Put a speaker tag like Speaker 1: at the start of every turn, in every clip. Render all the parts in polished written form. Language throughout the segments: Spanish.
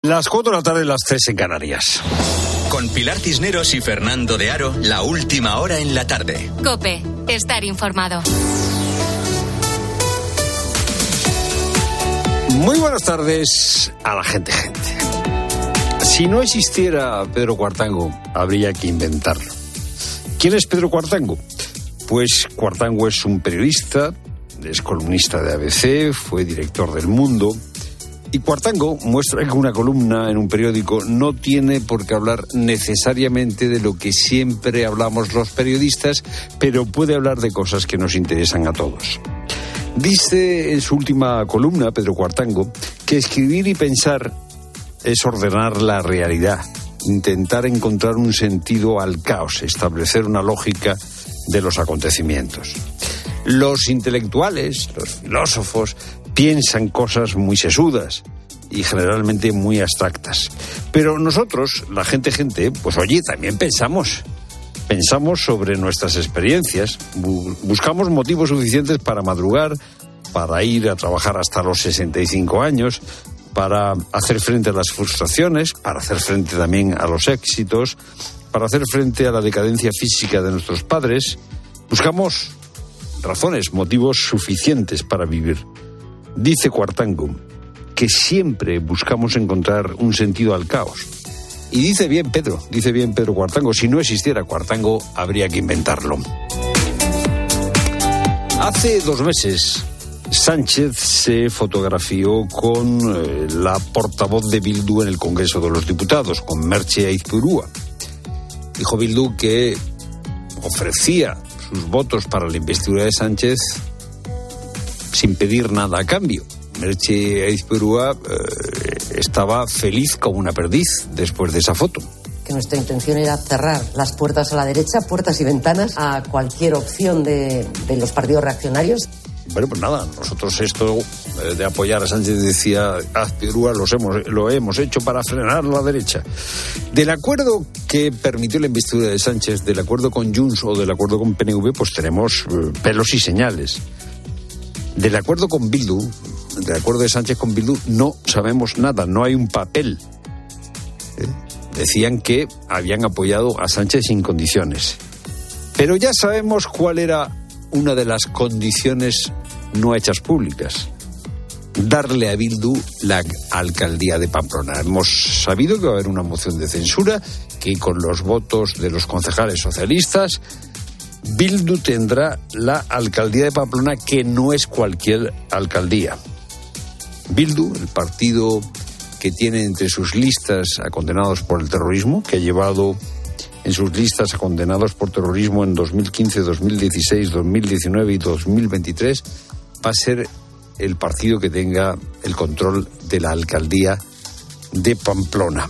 Speaker 1: Las 4 de la tarde, las 3 en Canarias.
Speaker 2: Con Pilar Cisneros y Fernando de Aro, la última hora en la tarde.
Speaker 3: COPE, estar informado.
Speaker 1: Muy buenas tardes a la gente. Si no existiera Pedro Cuartango, habría que inventarlo. ¿Quién es Pedro Cuartango? Pues Cuartango es un periodista, es columnista de ABC, fue director del Mundo. Y Cuartango muestra que una columna en un periódico no tiene por qué hablar necesariamente de lo que siempre hablamos los periodistas, pero puede hablar de cosas que nos interesan a todos. Dice en su última columna, Pedro Cuartango, que escribir y pensar es ordenar la realidad, intentar encontrar un sentido al caos, establecer una lógica de los acontecimientos. Los intelectuales, los filósofos, piensan cosas muy sesudas y generalmente muy abstractas. Pero nosotros, la gente, pues oye, también pensamos. Pensamos sobre nuestras experiencias, buscamos motivos suficientes para madrugar, para ir a trabajar hasta los 65 años, para hacer frente a las frustraciones, para hacer frente también a los éxitos, para hacer frente a la decadencia física de nuestros padres. Buscamos razones, motivos suficientes para vivir. Dice Cuartango que siempre buscamos encontrar un sentido al caos. Y dice bien Pedro Cuartango, si no existiera Cuartango, habría que inventarlo. Hace 2 meses, Sánchez se fotografió con la portavoz de Bildu en el Congreso de los Diputados, con Merche Aizpurúa. Dijo Bildu que ofrecía sus votos para la investidura de Sánchez sin pedir nada a cambio. Merche Aizpurúa estaba feliz como una perdiz después de esa foto.
Speaker 4: Que nuestra intención era cerrar las puertas a la derecha, puertas y ventanas, a cualquier opción de los partidos reaccionarios.
Speaker 1: Bueno, pues nada, nosotros esto de apoyar a Sánchez, decía Aizpurúa, lo hemos hecho para frenar la derecha. Del acuerdo que permitió la investidura de Sánchez, del acuerdo con Junts o del acuerdo con PNV, pues tenemos pelos y señales. Del acuerdo con Bildu, del acuerdo de Sánchez con Bildu, no sabemos nada, no hay un papel. Decían que habían apoyado a Sánchez sin condiciones. Pero ya sabemos cuál era una de las condiciones no hechas públicas: darle a Bildu la alcaldía de Pamplona. Hemos sabido que va a haber una moción de censura, que con los votos de los concejales socialistas, Bildu tendrá la alcaldía de Pamplona, que no es cualquier alcaldía. Bildu, el partido que tiene entre sus listas a condenados por el terrorismo, que ha llevado en sus listas a condenados por terrorismo en 2015, 2016, 2019 y 2023, va a ser el partido que tenga el control de la alcaldía de Pamplona.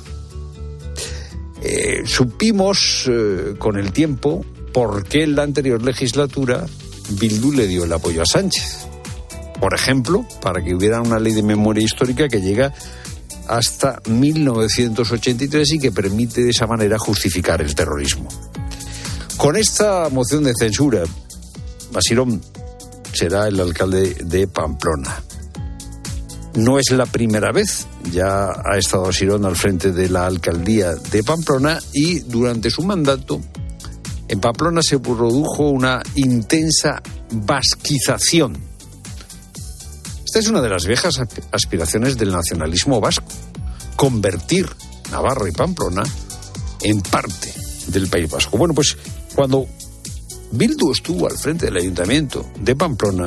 Speaker 1: Supimos con el tiempo por qué en la anterior legislatura Bildu le dio el apoyo a Sánchez. Por ejemplo, para que hubiera una ley de memoria histórica que llega hasta 1983 y que permite de esa manera justificar el terrorismo. Con esta moción de censura, Basirón será el alcalde de Pamplona. No es la primera vez, ya ha estado Basirón al frente de la alcaldía de Pamplona y durante su mandato en Pamplona se produjo una intensa vasquización. Esta es una de las viejas aspiraciones del nacionalismo vasco: convertir Navarra y Pamplona en parte del País Vasco. Bueno, pues cuando Bildu estuvo al frente del ayuntamiento de Pamplona,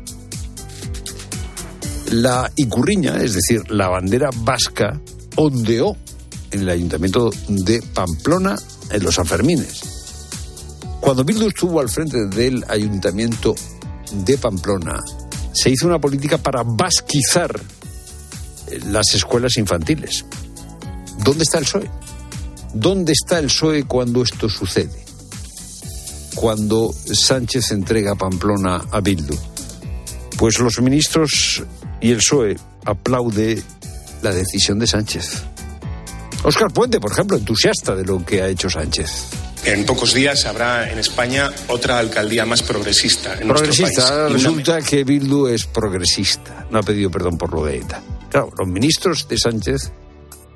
Speaker 1: la ikurriña, es decir, la bandera vasca, ondeó en el ayuntamiento de Pamplona en los Sanfermines. Cuando Bildu estuvo al frente del ayuntamiento de Pamplona, se hizo una política para vasquizar las escuelas infantiles. ¿Dónde está el PSOE? ¿Dónde está el PSOE cuando esto sucede? Cuando Sánchez entrega Pamplona a Bildu. Pues los ministros y el PSOE aplaude la decisión de Sánchez. Óscar Puente, por ejemplo, entusiasta de lo que ha hecho Sánchez.
Speaker 5: En pocos días habrá en España otra alcaldía más progresista en nuestro país.
Speaker 1: Resulta que Bildu es progresista. No ha pedido perdón por lo de ETA. Claro, los ministros de Sánchez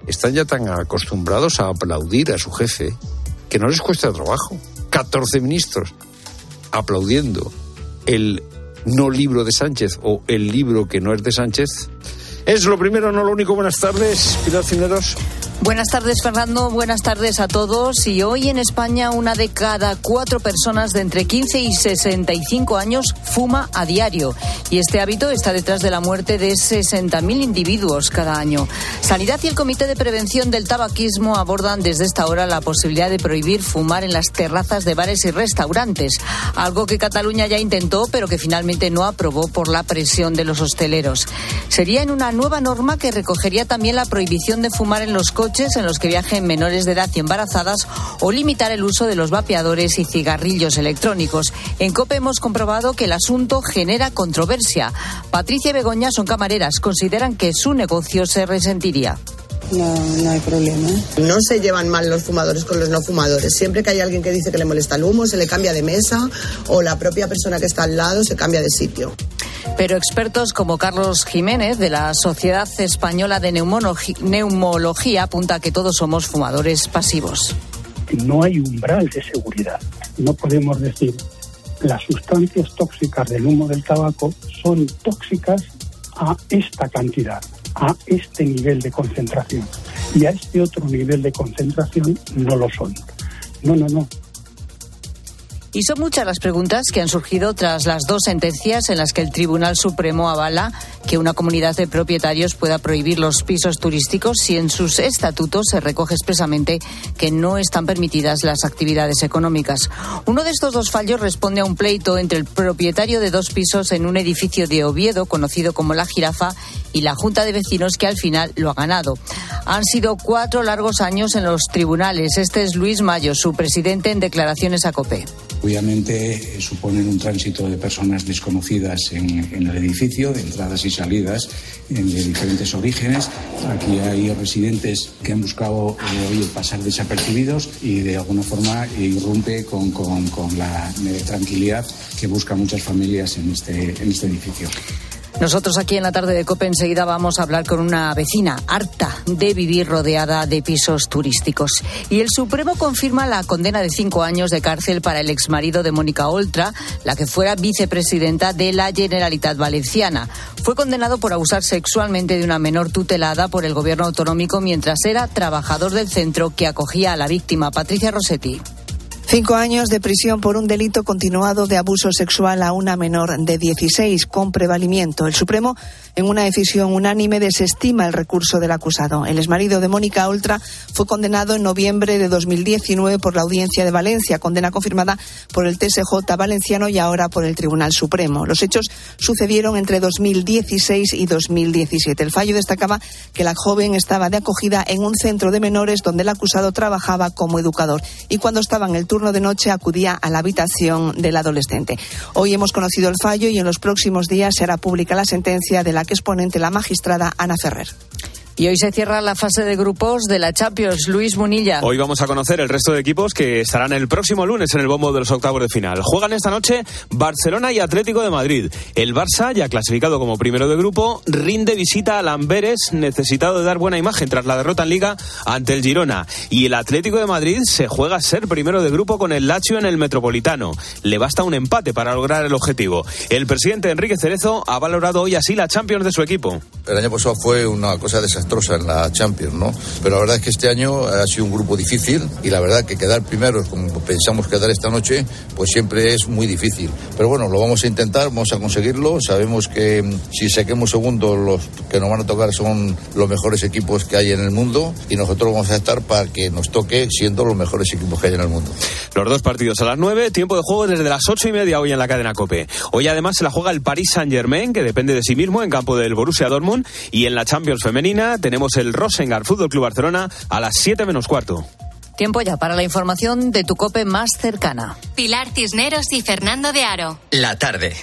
Speaker 1: están ya tan acostumbrados a aplaudir a su jefe que no les cuesta trabajo. 14 ministros aplaudiendo el no libro de Sánchez o el libro que no es de Sánchez. Es lo primero, no lo único. Buenas tardes, Pilar Cisneros.
Speaker 6: Buenas tardes, Fernando. Buenas tardes a todos. Y hoy en España, 1 de cada 4 personas de entre 15 y 65 años fuma a diario. Y este hábito está detrás de la muerte de 60.000 individuos cada año. Sanidad y el Comité de Prevención del Tabaquismo abordan desde esta hora la posibilidad de prohibir fumar en las terrazas de bares y restaurantes. Algo que Cataluña ya intentó, pero que finalmente no aprobó por la presión de los hosteleros. Sería en una nueva norma que recogería también la prohibición de fumar en los coches en los que viajen menores de edad y embarazadas, o limitar el uso de los vapeadores y cigarrillos electrónicos. En COPE hemos comprobado que el asunto genera controversia. Patricia y Begoña son camareras, consideran que su negocio se resentiría.
Speaker 7: No hay problema.
Speaker 8: No se llevan mal los fumadores con los no fumadores. Siempre que hay alguien que dice que le molesta el humo, se le cambia de mesa, o la propia persona que está al lado se cambia de sitio.
Speaker 6: Pero expertos como Carlos Jiménez, de la Sociedad Española de Neumología, apunta que todos somos fumadores pasivos.
Speaker 9: No hay umbral de seguridad. No podemos decir las sustancias tóxicas del humo del tabaco son tóxicas a esta cantidad, a este nivel de concentración, y a este otro nivel de concentración no lo son. No.
Speaker 6: Y son muchas las preguntas que han surgido tras las 2 sentencias en las que el Tribunal Supremo avala que una comunidad de propietarios pueda prohibir los pisos turísticos si en sus estatutos se recoge expresamente que no están permitidas las actividades económicas. Uno de estos 2 fallos responde a un pleito entre el propietario de 2 pisos en un edificio de Oviedo, conocido como La Jirafa, y la Junta de Vecinos, que al final lo ha ganado. Han sido 4 largos años en los tribunales. Este es Luis Mayo, su presidente, en declaraciones a COPE.
Speaker 10: Obviamente suponen un tránsito de personas desconocidas en el edificio, de entradas y salidas de diferentes orígenes. Aquí hay residentes que han buscado pasar desapercibidos y de alguna forma irrumpe con la tranquilidad que buscan muchas familias en este edificio.
Speaker 6: Nosotros aquí en la tarde de COPE enseguida vamos a hablar con una vecina harta de vivir rodeada de pisos turísticos. Y el Supremo confirma la condena de 5 años de cárcel para el exmarido de Mónica Oltra, la que fuera vicepresidenta de la Generalitat Valenciana. Fue condenado por abusar sexualmente de una menor tutelada por el gobierno autonómico mientras era trabajador del centro que acogía a la víctima. Patricia Rossetti.
Speaker 11: 5 años de prisión por un delito continuado de abuso sexual a una menor de 16 con prevalimiento. El Supremo, en una decisión unánime, desestima el recurso del acusado. El exmarido de Mónica Oltra fue condenado en noviembre de 2019 por la Audiencia de Valencia, condena confirmada por el TSJ valenciano y ahora por el Tribunal Supremo. Los hechos sucedieron entre 2016 y 2017. El fallo destacaba que la joven estaba de acogida en un centro de menores donde el acusado trabajaba como educador y cuando estaba en el turno de noche acudía a la habitación del adolescente. Hoy hemos conocido el fallo y en los próximos días será pública la sentencia de la que es ponente la magistrada Ana Ferrer.
Speaker 6: Y hoy se cierra la fase de grupos de la Champions. Luis Munilla.
Speaker 12: Hoy vamos a conocer el resto de equipos que estarán el próximo lunes en el bombo de los octavos de final. Juegan esta noche Barcelona y Atlético de Madrid. El Barça, ya clasificado como primero de grupo, rinde visita al Amberes, necesitado de dar buena imagen tras la derrota en Liga ante el Girona. Y el Atlético de Madrid se juega a ser primero de grupo con el Lazio en el Metropolitano. Le basta un empate para lograr el objetivo. El presidente Enrique Cerezo ha valorado hoy así la Champions de su equipo.
Speaker 13: El año pasado fue una cosa desastrosa en la Champions, ¿no? Pero la verdad es que este año ha sido un grupo difícil y la verdad que quedar primero, como pensamos quedar esta noche, pues siempre es muy difícil. Pero bueno, lo vamos a intentar, vamos a conseguirlo. Sabemos que si saquemos segundos, los que nos van a tocar son los mejores equipos que hay en el mundo y nosotros vamos a estar para que nos toque siendo los mejores equipos que hay en el mundo.
Speaker 12: Los 2 partidos a las 9, tiempo de juego desde las 8:30 hoy en la cadena COPE. Hoy además se la juega el Paris Saint-Germain, que depende de sí mismo en campo del Borussia Dortmund, y en la Champions femenina tenemos el Rosengard Fútbol Club Barcelona a las 7:15.
Speaker 6: Tiempo ya para la información de tu COPE más cercana.
Speaker 3: Pilar Cisneros y Fernando de Aro.
Speaker 2: La tarde.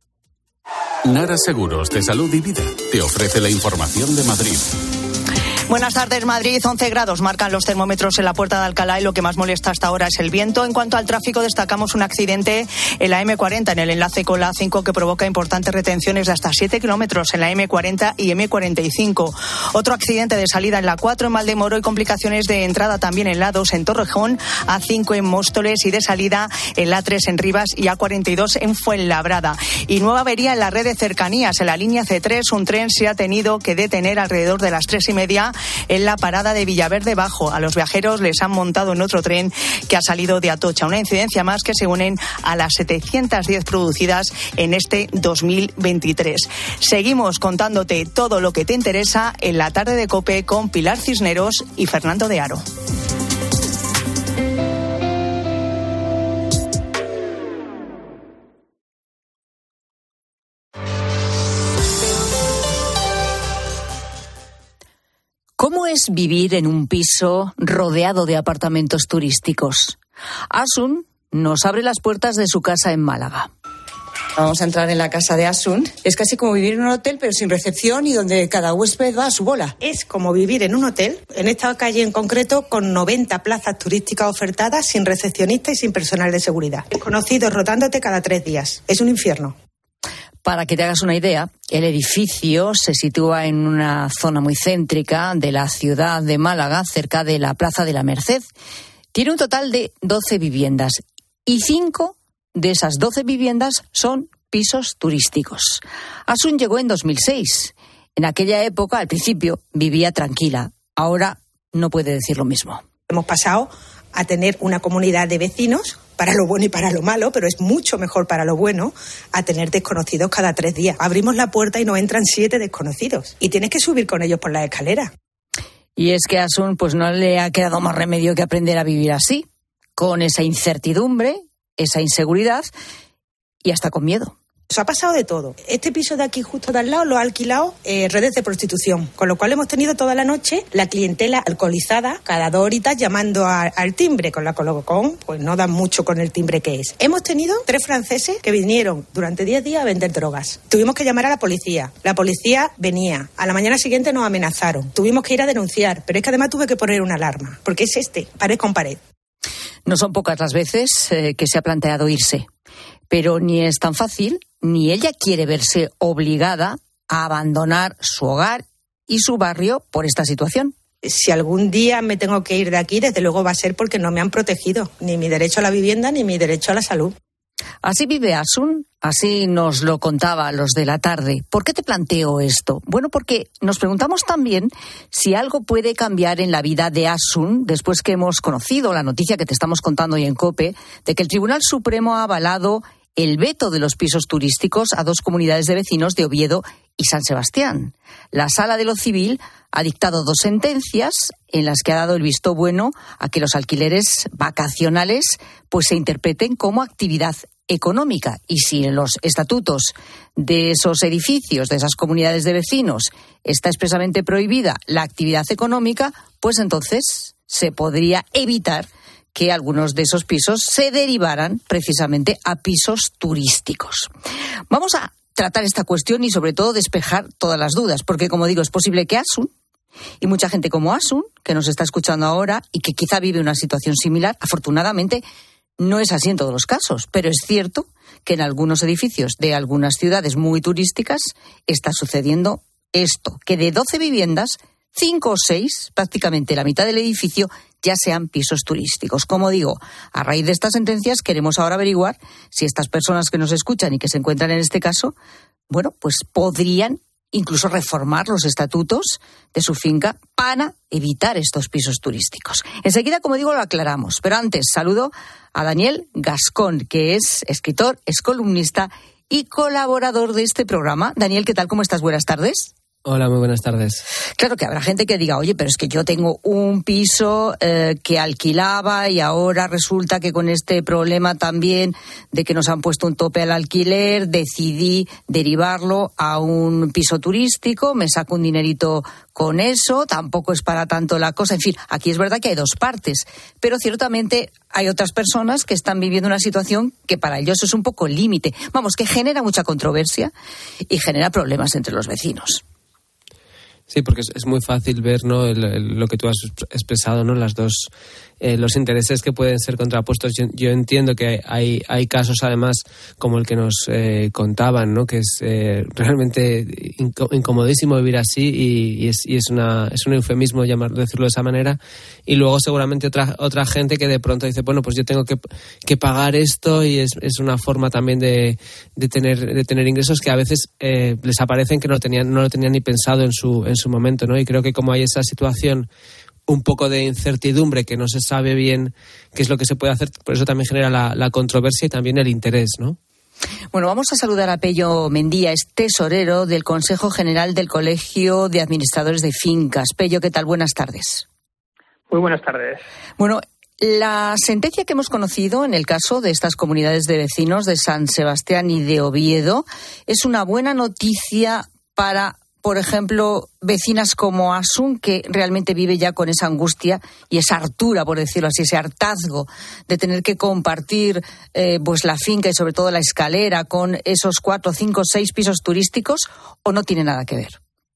Speaker 14: Nara Seguros de Salud y Vida te ofrece la información de Madrid.
Speaker 6: Buenas tardes, Madrid. 11 grados marcan los termómetros en la Puerta de Alcalá y lo que más molesta hasta ahora es el viento. En cuanto al tráfico, destacamos un accidente en la M40, en el enlace con la A5, que provoca importantes retenciones de hasta 7 kilómetros en la M40 y M45. Otro accidente de salida en la 4 en Valdemoro y complicaciones de entrada también en la 2 en Torrejón, A5 en Móstoles y de salida en la 3 en Rivas y A42 en Fuenlabrada. Y nueva avería en la red de cercanías. En la línea C3, un tren se ha tenido que detener alrededor de las 3:30 en la parada de Villaverde Bajo. A los viajeros les han montado en otro tren que ha salido de Atocha. Una incidencia más que se unen a las 710 producidas en este 2023. Seguimos contándote todo lo que te interesa en la tarde de COPE con Pilar Cisneros y Fernando de Aro. ¿Cómo es vivir en un piso rodeado de apartamentos turísticos? Asun nos abre las puertas de su casa en Málaga.
Speaker 14: Vamos a entrar en la casa de Asun. Es casi como vivir en un hotel, pero sin recepción y donde cada huésped va a su bola.
Speaker 15: Es como vivir en un hotel, en esta calle en concreto, con 90 plazas turísticas ofertadas, sin recepcionista y sin personal de seguridad. Desconocidos rotándote cada 3 días. Es un infierno.
Speaker 6: Para que te hagas una idea, el edificio se sitúa en una zona muy céntrica de la ciudad de Málaga, cerca de la Plaza de la Merced. Tiene un total de 12 viviendas y 5 de esas 12 viviendas son pisos turísticos. Asun llegó en 2006. En aquella época, al principio, vivía tranquila. Ahora no puede decir lo mismo.
Speaker 15: Hemos pasado a tener una comunidad de vecinos, para lo bueno y para lo malo, pero es mucho mejor para lo bueno, a tener desconocidos cada 3 días. Abrimos la puerta y nos entran 7 desconocidos. Y tienes que subir con ellos por la escalera.
Speaker 6: Y es que a Asun pues no le ha quedado más remedio que aprender a vivir así, con esa incertidumbre, esa inseguridad y hasta con miedo.
Speaker 15: Nos ha pasado de todo. Este piso de aquí justo de al lado lo ha alquilado redes de prostitución, con lo cual hemos tenido toda la noche la clientela alcoholizada, cada 2 horitas llamando al timbre, con la colocón, pues no dan mucho con el timbre que es. Hemos tenido 3 franceses que vinieron durante 10 días a vender drogas. Tuvimos que llamar a la policía venía, a la mañana siguiente nos amenazaron, tuvimos que ir a denunciar, pero es que además tuve que poner una alarma, porque es pared con pared.
Speaker 6: No son pocas las veces que se ha planteado irse, pero ni es tan fácil, ni ella quiere verse obligada a abandonar su hogar y su barrio por esta situación.
Speaker 15: Si algún día me tengo que ir de aquí, desde luego va a ser porque no me han protegido ni mi derecho a la vivienda ni mi derecho a la salud.
Speaker 6: Así vive Asun, así nos lo contaba Los de la Tarde. ¿Por qué te planteo esto? Bueno, porque nos preguntamos también si algo puede cambiar en la vida de Asun después que hemos conocido la noticia que te estamos contando hoy en COPE de que el Tribunal Supremo ha avalado el veto de los pisos turísticos a 2 comunidades de vecinos de Oviedo y San Sebastián. La Sala de lo Civil ha dictado 2 sentencias en las que ha dado el visto bueno a que los alquileres vacacionales pues se interpreten como actividad económica. Y si en los estatutos de esos edificios, de esas comunidades de vecinos, está expresamente prohibida la actividad económica, pues entonces se podría evitar que algunos de esos pisos se derivaran precisamente a pisos turísticos. Vamos a tratar esta cuestión y sobre todo despejar todas las dudas, porque como digo, es posible que Asun y mucha gente como Asun, que nos está escuchando ahora y que quizá vive una situación similar, afortunadamente no es así en todos los casos, pero es cierto que en algunos edificios de algunas ciudades muy turísticas está sucediendo esto, que de 12 viviendas, 5 o 6, prácticamente la mitad del edificio, ya sean pisos turísticos. Como digo, a raíz de estas sentencias queremos ahora averiguar si estas personas que nos escuchan y que se encuentran en este caso, bueno, pues podrían incluso reformar los estatutos de su finca para evitar estos pisos turísticos. Enseguida, como digo, lo aclaramos. Pero antes, saludo a Daniel Gascón, que es escritor, es columnista y colaborador de este programa. Daniel, ¿qué tal? ¿Cómo estás? Buenas tardes.
Speaker 16: Hola, muy buenas tardes.
Speaker 6: Claro que habrá gente que diga, oye, pero es que yo tengo un piso que alquilaba y ahora resulta que con este problema también de que nos han puesto un tope al alquiler, decidí derivarlo a un piso turístico, me saco un dinerito con eso, tampoco es para tanto la cosa. En fin, aquí es verdad que hay 2 partes, pero ciertamente hay otras personas que están viviendo una situación que para ellos es un poco límite. Vamos, que genera mucha controversia y genera problemas entre los vecinos.
Speaker 16: Sí, porque es muy fácil ver, ¿no?, lo que tú has expresado, ¿no?, las dos, los intereses que pueden ser contrapuestos. Yo entiendo que hay casos, además, como el que nos contaban, ¿no?, que es realmente incomodísimo vivir así y es un eufemismo decirlo de esa manera. Y luego seguramente otra gente que de pronto dice, bueno, pues yo tengo que pagar esto, y es una forma también de tener ingresos que a veces les aparecen que no lo tenían ni pensado en su momento, ¿no? Y creo que como hay esa situación un poco de incertidumbre, que no se sabe bien qué es lo que se puede hacer, por eso también genera la controversia y también el interés, ¿no?
Speaker 6: Bueno, vamos a saludar a Pello Mendía, es tesorero del Consejo General del Colegio de Administradores de Fincas. Pello, ¿qué tal? Buenas tardes.
Speaker 17: Muy buenas tardes.
Speaker 6: Bueno, la sentencia que hemos conocido en el caso de estas comunidades de vecinos de San Sebastián y de Oviedo es una buena noticia para, por ejemplo, vecinas como Asun, que realmente vive ya con esa angustia y esa hartura, por decirlo así, ese hartazgo de tener que compartir pues la finca y sobre todo la escalera con esos 4, 5, 6 pisos turísticos, ¿o no tiene nada que ver?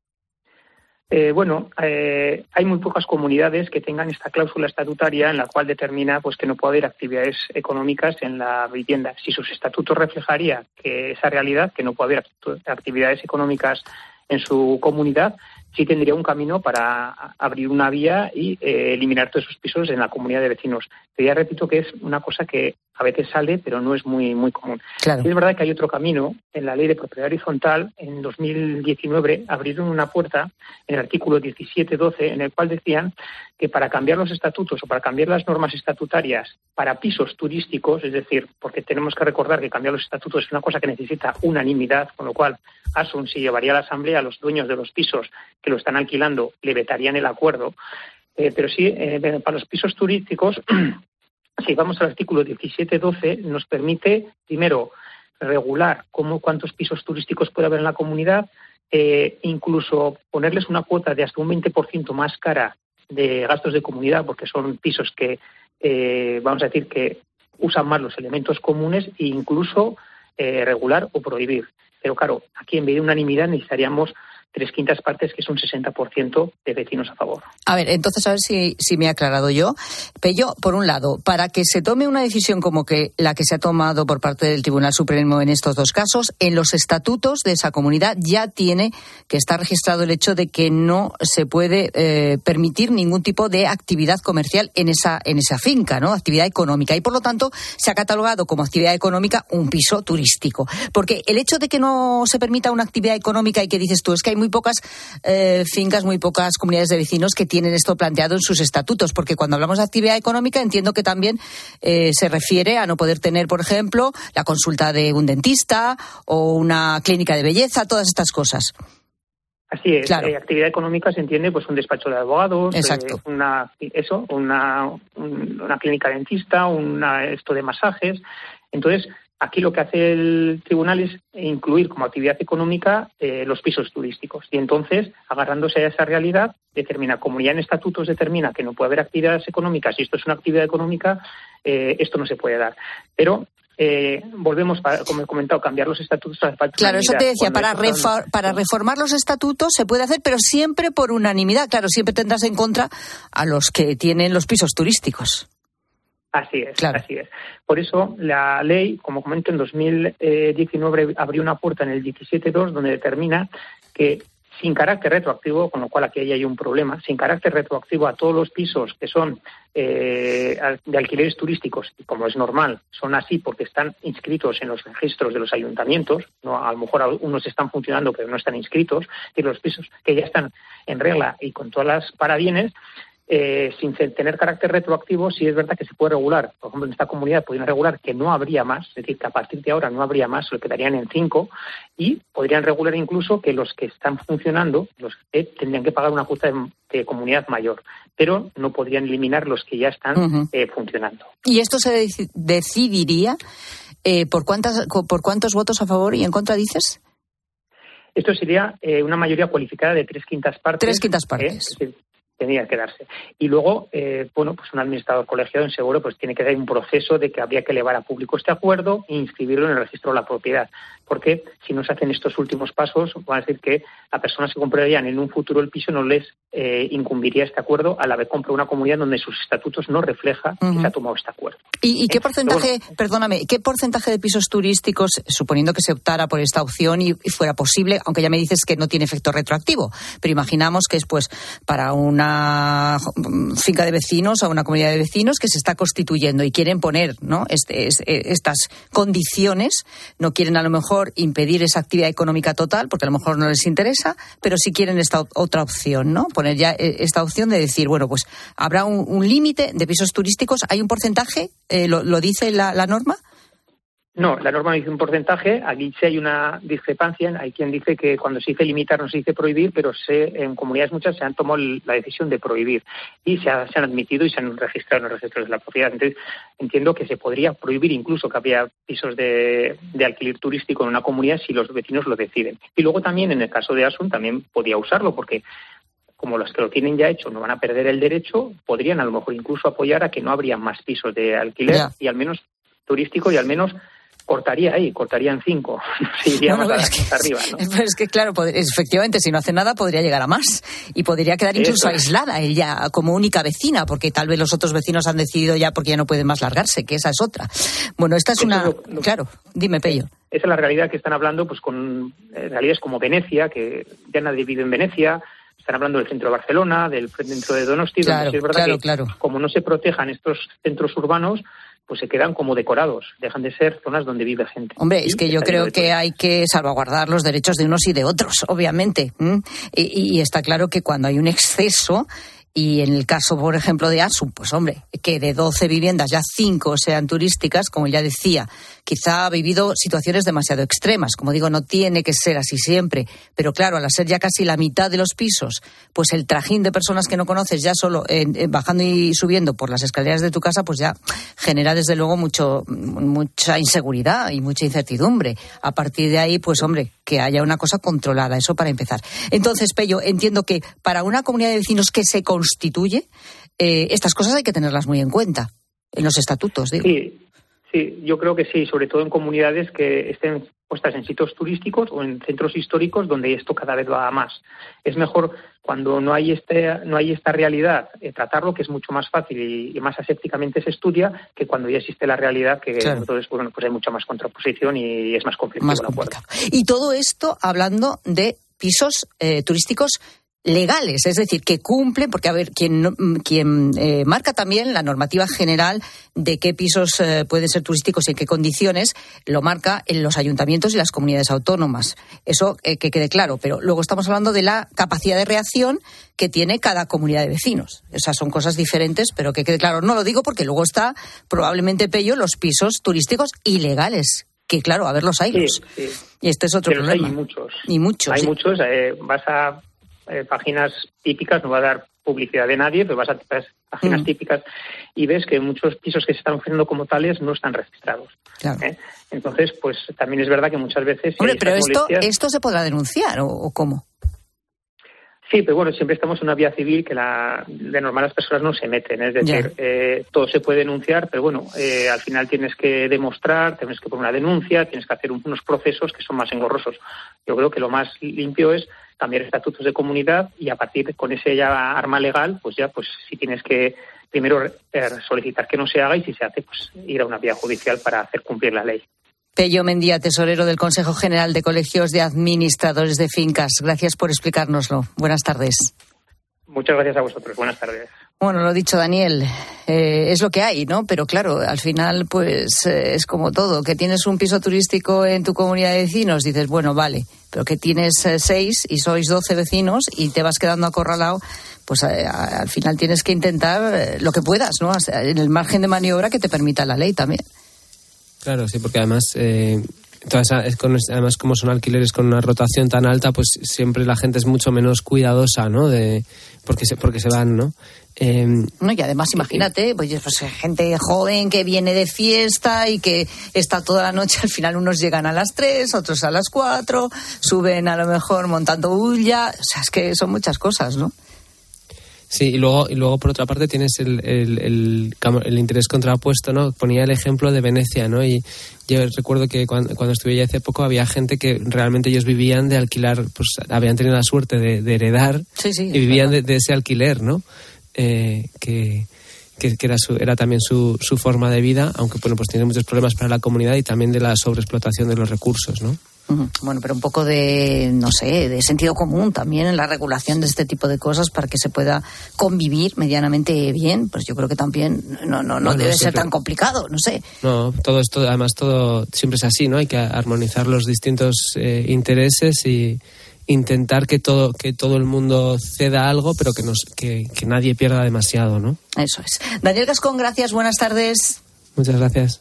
Speaker 17: Hay muy pocas comunidades que tengan esta cláusula estatutaria en la cual determina pues que no puede haber actividades económicas en la vivienda. Si sus estatutos reflejaría que esa realidad, que no puede haber actividades económicas en su comunidad, sí tendría un camino para abrir una vía y eliminar todos esos pisos en la comunidad de vecinos. Pero ya repito que es una cosa que a veces sale, pero no es muy común.
Speaker 6: Claro.
Speaker 17: Es verdad que hay otro camino. En la ley de propiedad horizontal, en 2019, abrieron una puerta en el artículo 17.12, en el cual decían que para cambiar los estatutos o para cambiar las normas estatutarias para pisos turísticos, es decir, porque tenemos que recordar que cambiar los estatutos es una cosa que necesita unanimidad, con lo cual Asun, si llevaría a la Asamblea a los dueños de los pisos que lo están alquilando, le vetarían el acuerdo. Pero sí, para los pisos turísticos, si vamos al artículo 17.12, nos permite, primero, regular cuántos pisos turísticos puede haber en la comunidad, incluso ponerles una cuota de hasta un 20% más cara de gastos de comunidad, porque son pisos que, vamos a decir, que usan más los elementos comunes, e incluso regular o prohibir. Pero claro, aquí en vez de unanimidad necesitaríamos 3/5 partes, que es un 60% de vecinos a favor.
Speaker 6: A ver, entonces a ver si me he aclarado yo. Pello, por un lado, para que se tome una decisión como que la que se ha tomado por parte del Tribunal Supremo en estos dos casos, en los estatutos de esa comunidad ya tiene que estar registrado el hecho de que no se puede permitir ningún tipo de actividad comercial en esa finca, ¿no? Actividad económica. Y por lo tanto se ha catalogado como actividad económica un piso turístico. Porque el hecho de que no se permita una actividad económica, y que dices tú, es que hay muy pocas fincas, muy pocas comunidades de vecinos que tienen esto planteado en sus estatutos, porque cuando hablamos de actividad económica entiendo que también se refiere a no poder tener, por ejemplo, la consulta de un dentista o una clínica de belleza, todas estas cosas.
Speaker 17: Así es,
Speaker 6: claro.
Speaker 17: Actividad económica se entiende pues un despacho de abogados, una clínica dentista, esto de masajes. Entonces, aquí lo que hace el tribunal es incluir como actividad económica los pisos turísticos. Y entonces, agarrándose a esa realidad, determina, como ya en estatutos determina que no puede haber actividades económicas y esto es una actividad económica, esto no se puede dar. Pero volvemos, como he comentado, cambiar los estatutos.
Speaker 6: Claro, eso te decía, para reformar los estatutos se puede hacer, pero siempre por unanimidad. Claro, siempre tendrás en contra a los que tienen los pisos turísticos.
Speaker 17: Así es,
Speaker 6: claro.
Speaker 17: Así es. Por eso la ley, como comento, en 2019 abrió una puerta en el 17.2 donde determina que sin carácter retroactivo, con lo cual aquí hay un problema, sin carácter retroactivo a todos los pisos que son de alquileres turísticos, y como es normal, son así porque están inscritos en los registros de los ayuntamientos, no, a lo mejor unos están funcionando pero no están inscritos, y los pisos que ya están en regla y con todas las parabienes, sin tener carácter retroactivo, sí es verdad que se puede regular. Por ejemplo, en esta comunidad podrían regular que no habría más, es decir, que a partir de ahora no habría más, se quedarían en 5, y podrían regular incluso que los que están funcionando, los que tendrían que pagar una cuota de comunidad mayor, pero no podrían eliminar los que ya están funcionando.
Speaker 6: ¿Y esto se decidiría por cuántos votos a favor y en contra dices?
Speaker 17: Esto sería una mayoría cualificada de 3/5 partes.
Speaker 6: 3/5 partes.
Speaker 17: tendría que darse. Y luego, pues un administrador colegiado en seguro pues tiene que dar un proceso de que habría que elevar a público este acuerdo e inscribirlo en el registro de la propiedad. Porque si no se hacen estos últimos pasos, van a decir que a personas que comprarían en un futuro el piso no les incumbiría este acuerdo a la vez compra una comunidad donde sus estatutos no refleja que se ha tomado este acuerdo.
Speaker 6: ¿Y qué porcentaje, qué porcentaje de pisos turísticos, suponiendo que se optara por esta opción y fuera posible, aunque ya me dices que no tiene efecto retroactivo, pero imaginamos que es pues para una finca de vecinos o una comunidad de vecinos que se está constituyendo y quieren poner, ¿no?, estas condiciones, no quieren a lo mejor impedir esa actividad económica total, porque a lo mejor no les interesa, pero sí quieren esta otra opción, ¿no? Poner ya esta opción de decir, bueno, pues habrá un límite de pisos turísticos. ¿Hay un porcentaje? ¿Lo dice la norma?
Speaker 17: No, la norma dice un porcentaje. Aquí sí hay una discrepancia. Hay quien dice que cuando se dice limitar no se dice prohibir, pero en comunidades muchas se han tomado la decisión de prohibir y se han admitido y se han registrado en los registros de la propiedad. Entonces, entiendo que se podría prohibir incluso que había pisos de alquiler turístico en una comunidad si los vecinos lo deciden. Y luego también, en el caso de Asun, también podía usarlo porque como los que lo tienen ya hecho no van a perder el derecho, podrían a lo mejor incluso apoyar a que no habría más pisos de alquiler y al menos turístico y al menos cortarían 5, se iría más arriba, ¿no?
Speaker 6: Es que claro, efectivamente, si no hace nada podría llegar a más y podría quedar incluso aislada ella como única vecina, porque tal vez los otros vecinos han decidido ya porque ya no pueden más largarse, que esa es otra. Bueno, esta es claro, dime, Pello.
Speaker 17: Esa es la realidad que están hablando, pues con realidades como Venecia, que ya nadie vive en Venecia. Están hablando del centro de Barcelona, del centro de Donosti, donde sí es verdad que como no se protejan estos centros urbanos, pues se quedan como decorados, dejan de ser zonas donde vive gente.
Speaker 6: Hombre, es que yo creo que hay que salvaguardar los derechos de unos y de otros, obviamente. Y está claro que cuando hay un exceso, y en el caso, por ejemplo, de Asun, pues hombre, que de 12 viviendas ya 5 sean turísticas, como ya decía, quizá ha vivido situaciones demasiado extremas. Como digo, no tiene que ser así siempre, pero claro, al ser ya casi la mitad de los pisos, pues el trajín de personas que no conoces ya solo bajando y subiendo por las escaleras de tu casa, pues ya genera desde luego mucha inseguridad y mucha incertidumbre. A partir de ahí, pues hombre, que haya una cosa controlada, eso para empezar. Entonces, Pello, entiendo que para una comunidad de vecinos que se constituye, estas cosas hay que tenerlas muy en cuenta, en los estatutos, digo.
Speaker 17: Sí, yo creo que sí, sobre todo en comunidades que estén puestas en sitios turísticos o en centros históricos donde esto cada vez va a más. Es mejor cuando no hay esta realidad tratarlo, que es mucho más fácil y más asépticamente se estudia, que cuando ya existe la realidad, que entonces pues hay mucha más contraposición y es más complicado el acuerdo.
Speaker 6: Y todo esto hablando de pisos turísticos legales, es decir, que cumplen, porque a ver, quien marca también la normativa general de qué pisos pueden ser turísticos y en qué condiciones, lo marca en los ayuntamientos y las comunidades autónomas. Eso que quede claro, pero luego estamos hablando de la capacidad de reacción que tiene cada comunidad de vecinos. Esas son cosas diferentes, pero que quede claro. No lo digo porque luego está probablemente, Pello, los pisos turísticos ilegales. Que claro, a ver, los hay.
Speaker 17: Sí.
Speaker 6: Y este es otro problema.
Speaker 17: Hay muchos.
Speaker 6: Y muchos.
Speaker 17: Hay muchos. Vas a páginas típicas, no va a dar publicidad de nadie, pero vas a páginas típicas y ves que muchos pisos que se están ofreciendo como tales no están registrados. Claro. Entonces, pues también es verdad que muchas veces...
Speaker 6: Hombre, pero esto se podrá denunciar, ¿o cómo?
Speaker 17: Sí, pero bueno, siempre estamos en una vía civil que de normal las personas no se meten. Es decir, todo se puede denunciar, pero bueno, al final tienes que demostrar, tienes que poner una denuncia, tienes que hacer unos procesos que son más engorrosos. Yo creo que lo más limpio es cambiar estatutos de comunidad y a partir con ese ya arma legal, pues si tienes que primero solicitar que no se haga y si se hace, pues ir a una vía judicial para hacer cumplir la ley.
Speaker 6: Pello Mendía, tesorero del Consejo General de Colegios de Administradores de Fincas. Gracias por explicárnoslo. Buenas tardes.
Speaker 17: Muchas gracias a vosotros. Buenas tardes.
Speaker 6: Bueno, lo dicho, Daniel, es lo que hay, ¿no? Pero claro, al final, pues es como todo. Que tienes un piso turístico en tu comunidad de vecinos, dices, bueno, vale, pero que tienes 6 y sois 12 vecinos y te vas quedando acorralado, pues al final tienes que intentar lo que puedas, ¿no? En el margen de maniobra que te permita la ley también.
Speaker 16: Claro, sí, porque además, además como son alquileres con una rotación tan alta, pues siempre la gente es mucho menos cuidadosa, ¿no? Porque se van, ¿no?
Speaker 6: No, y además imagínate, pues gente joven que viene de fiesta y que está toda la noche, al final unos llegan a las 3, otros a las 4, suben a lo mejor montando bulla, o sea, es que son muchas cosas, ¿no?
Speaker 16: Sí, y luego por otra parte tienes el interés contrapuesto, ¿no? Ponía el ejemplo de Venecia, ¿no? Y yo recuerdo que cuando estuve allá hace poco había gente que realmente ellos vivían de alquilar, pues habían tenido la suerte de heredar y vivían de ese alquiler, ¿no? Que era también su forma de vida, aunque bueno, pues tiene muchos problemas para la comunidad y también de la sobreexplotación de los recursos, ¿no?
Speaker 6: Bueno, pero un poco de, no sé, de sentido común también en la regulación de este tipo de cosas para que se pueda convivir medianamente bien, pues yo creo que también no debe ser tan complicado, no sé.
Speaker 16: No, todo esto, además todo siempre es así, ¿no? Hay que armonizar los distintos intereses y intentar que todo el mundo ceda algo, pero que nadie pierda demasiado, ¿no?
Speaker 6: Eso es. Daniel Gascón, gracias, buenas tardes.
Speaker 16: Muchas gracias.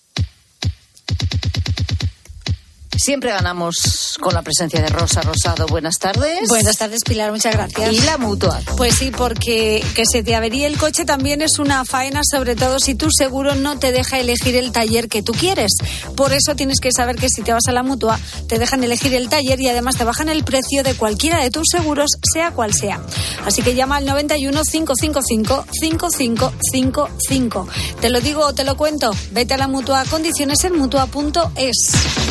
Speaker 6: Siempre ganamos con la presencia de Rosa Rosado. Buenas tardes.
Speaker 18: Buenas tardes, Pilar, muchas gracias.
Speaker 6: ¿Y la Mutua?
Speaker 18: Pues sí, porque que se te averíe el coche también es una faena, sobre todo si tu seguro no te deja elegir el taller que tú quieres. Por eso tienes que saber que si te vas a la Mutua, te dejan elegir el taller y además te bajan el precio de cualquiera de tus seguros, sea cual sea. Así que llama al 91 555 5555. Te lo digo o te lo cuento. Vete a la Mutua, condiciones en mutua.es.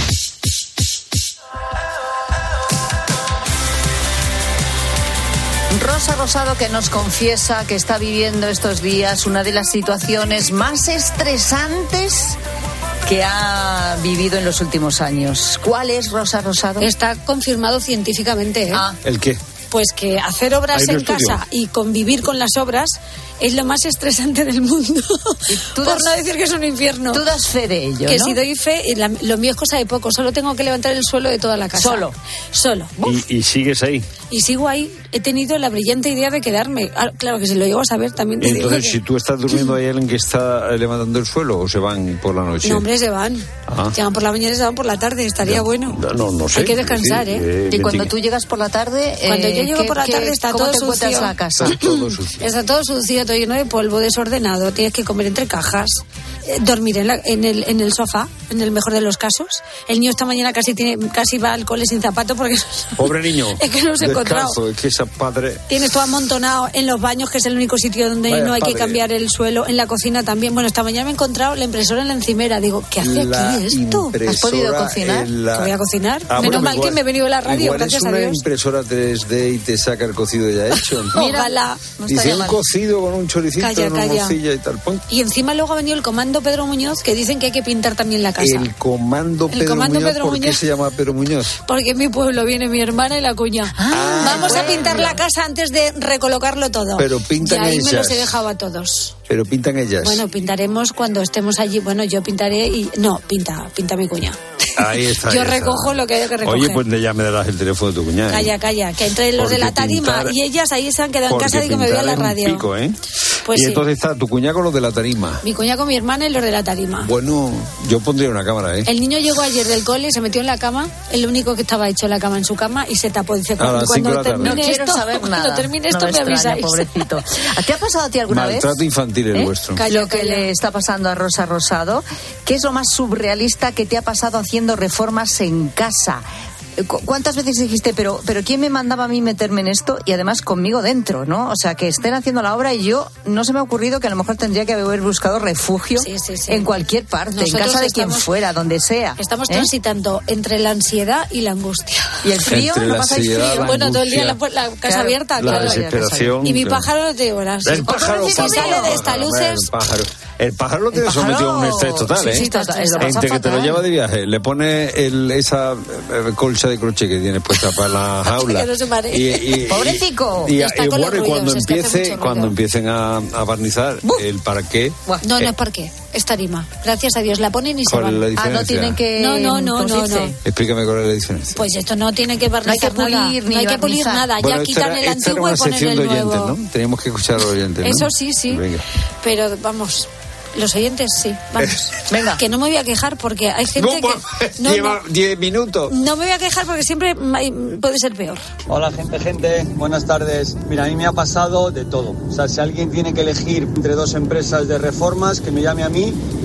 Speaker 6: Rosa Rosado, que nos confiesa que está viviendo estos días una de las situaciones más estresantes que ha vivido en los últimos años. ¿Cuál es, Rosa Rosado?
Speaker 18: Está confirmado científicamente, ¿eh?
Speaker 1: ¿El qué?
Speaker 18: Pues que hacer obras en casa y convivir con las obras es lo más estresante del mundo. Por no decir que es un infierno.
Speaker 6: Tú das fe de ello,
Speaker 18: que
Speaker 6: ¿no?
Speaker 18: si doy fe, lo mío es cosa de poco. Solo tengo que levantar el suelo de toda la casa. Solo.
Speaker 1: ¿Y sigues ahí?
Speaker 18: Y sigo ahí. He tenido la brillante idea de quedarme. Claro que si lo llego a saber también te
Speaker 1: Entonces,
Speaker 18: digo
Speaker 1: si tú estás durmiendo, ¿hay alguien que está levantando el suelo o se van por la noche?
Speaker 18: No, hombre, se van. Llegan por la mañana y se van por la tarde. Estaría bueno.
Speaker 1: No sé.
Speaker 18: Hay que descansar, ¿eh?
Speaker 6: Y cuando tú llegas por la tarde...
Speaker 18: Cuando yo llego por la tarde está todo sucio.
Speaker 6: ¿Cómo te encuentras la casa?
Speaker 1: Todo sucio.
Speaker 18: Está todo sucio, todo lleno de polvo, desordenado. Tienes que comer entre cajas. Dormir en el sofá, en el mejor de los casos. El niño esta mañana casi va al cole sin zapato porque...
Speaker 1: Pobre niño.
Speaker 18: Es que no se ha encontrado.
Speaker 1: Es que esa padre...
Speaker 18: Tienes todo amontonado en los baños, que es el único sitio donde no hay que cambiar el suelo. En la cocina también. Bueno, esta mañana me he encontrado la impresora en la encimera. Digo, ¿qué hace aquí esto?
Speaker 6: ¿Has podido cocinar?
Speaker 18: Voy a cocinar. Menos mal que me he venido a la radio, gracias a Dios.
Speaker 1: ¿Es una impresora 3D y te saca el cocido ya hecho?
Speaker 18: Ojalá.
Speaker 1: Dice un cocido con un choricito, una morcilla y tal.
Speaker 18: Y encima luego ha venido el comando Pedro Muñoz, que dicen que hay que pintar también la casa.
Speaker 1: El comando Pedro Muñoz. ¿Por qué se llama Pedro Muñoz?
Speaker 18: Porque en mi pueblo viene mi hermana y la cuña. Vamos a pintar la casa antes de recolocarlo todo.
Speaker 1: Pero pintan ellas.
Speaker 18: Y ahí me los he dejado a todos.
Speaker 1: Pero pintan ellas.
Speaker 18: Bueno, pintaremos cuando estemos allí. Bueno, yo pintaré y... No, pinta mi cuña.
Speaker 1: Ahí está.
Speaker 18: Yo recojo lo que hay que recoger.
Speaker 1: Oye, pues ya me darás el teléfono de tu cuñada.
Speaker 18: Calla. Que entre los de la tarima y ellas ahí se han quedado en casa y que me voy a la radio.
Speaker 1: Pico, ¿eh?
Speaker 18: Pues
Speaker 1: y entonces está tu cuñada con los de la tarima.
Speaker 18: Mi cuñada con mi hermana y los de la tarima.
Speaker 1: Bueno, yo pondría una cámara, ¿eh?
Speaker 18: El niño llegó ayer del cole, se metió en la cama, el único que estaba hecho en la cama en su cama y se tapó. Dice, cuando termine esto,
Speaker 6: cuando
Speaker 18: termine esto me avisáis.
Speaker 6: Pobrecito. ¿Te ha pasado a ti alguna vez?
Speaker 1: Maltrato infantil el vuestro.
Speaker 6: Lo que le está pasando a Rosa Rosado. ¿Qué es lo más surrealista que te ha pasado haciendo reformas en casa? ¿Cuántas veces dijiste, pero quién me mandaba a mí meterme en esto? Y además conmigo dentro, ¿no? O sea, que estén haciendo la obra y yo no se me ha ocurrido que a lo mejor tendría que haber buscado refugio en cualquier parte,
Speaker 18: Nosotros
Speaker 6: en casa de quien fuera, donde sea.
Speaker 18: Estamos transitando entre la ansiedad y la angustia.
Speaker 6: ¿Y el frío?
Speaker 1: ¿No pasáis frío?
Speaker 18: Bueno, todo el día la casa abierta.
Speaker 1: La desesperación.
Speaker 18: Y mi pájaro no te digo nada.
Speaker 1: El pájaro
Speaker 18: sale de estas luces.
Speaker 1: El pájaro lo tiene sometido a un estrés total, ¿eh?
Speaker 18: Sí,
Speaker 1: Entre que te lo lleva de viaje, le pone esa colcha de crochet que tiene puesta para la jaula.
Speaker 18: Que no se pare.
Speaker 6: Pobrecico.
Speaker 1: Y bueno, cuando empiecen a barnizar el parqué.
Speaker 18: No es parqué, es tarima. Gracias a Dios, la ponen y se van.
Speaker 1: ¿Cuál es la diferencia?
Speaker 6: No tienen que...
Speaker 18: No.
Speaker 1: Explícame cuál es la diferencia.
Speaker 18: Pues esto no tiene que barnizar nada.
Speaker 6: No hay que pulir
Speaker 18: nada.
Speaker 1: Bueno,
Speaker 18: ya quitan el antiguo y ponen el nuevo.
Speaker 1: ¿No? Teníamos que escuchar a los oyentes, ¿no?
Speaker 18: Eso sí.
Speaker 1: Venga.
Speaker 18: Pero vamos... Los oyentes, sí. Vamos.
Speaker 6: Venga.
Speaker 18: Que no me voy a quejar porque hay gente que...
Speaker 1: Lleva 10 minutos.
Speaker 18: No me voy a quejar porque siempre puede ser peor.
Speaker 19: Hola, gente. Buenas tardes. Mira, a mí me ha pasado de todo. O sea, si alguien tiene que elegir entre dos empresas de reformas, que me llame a mí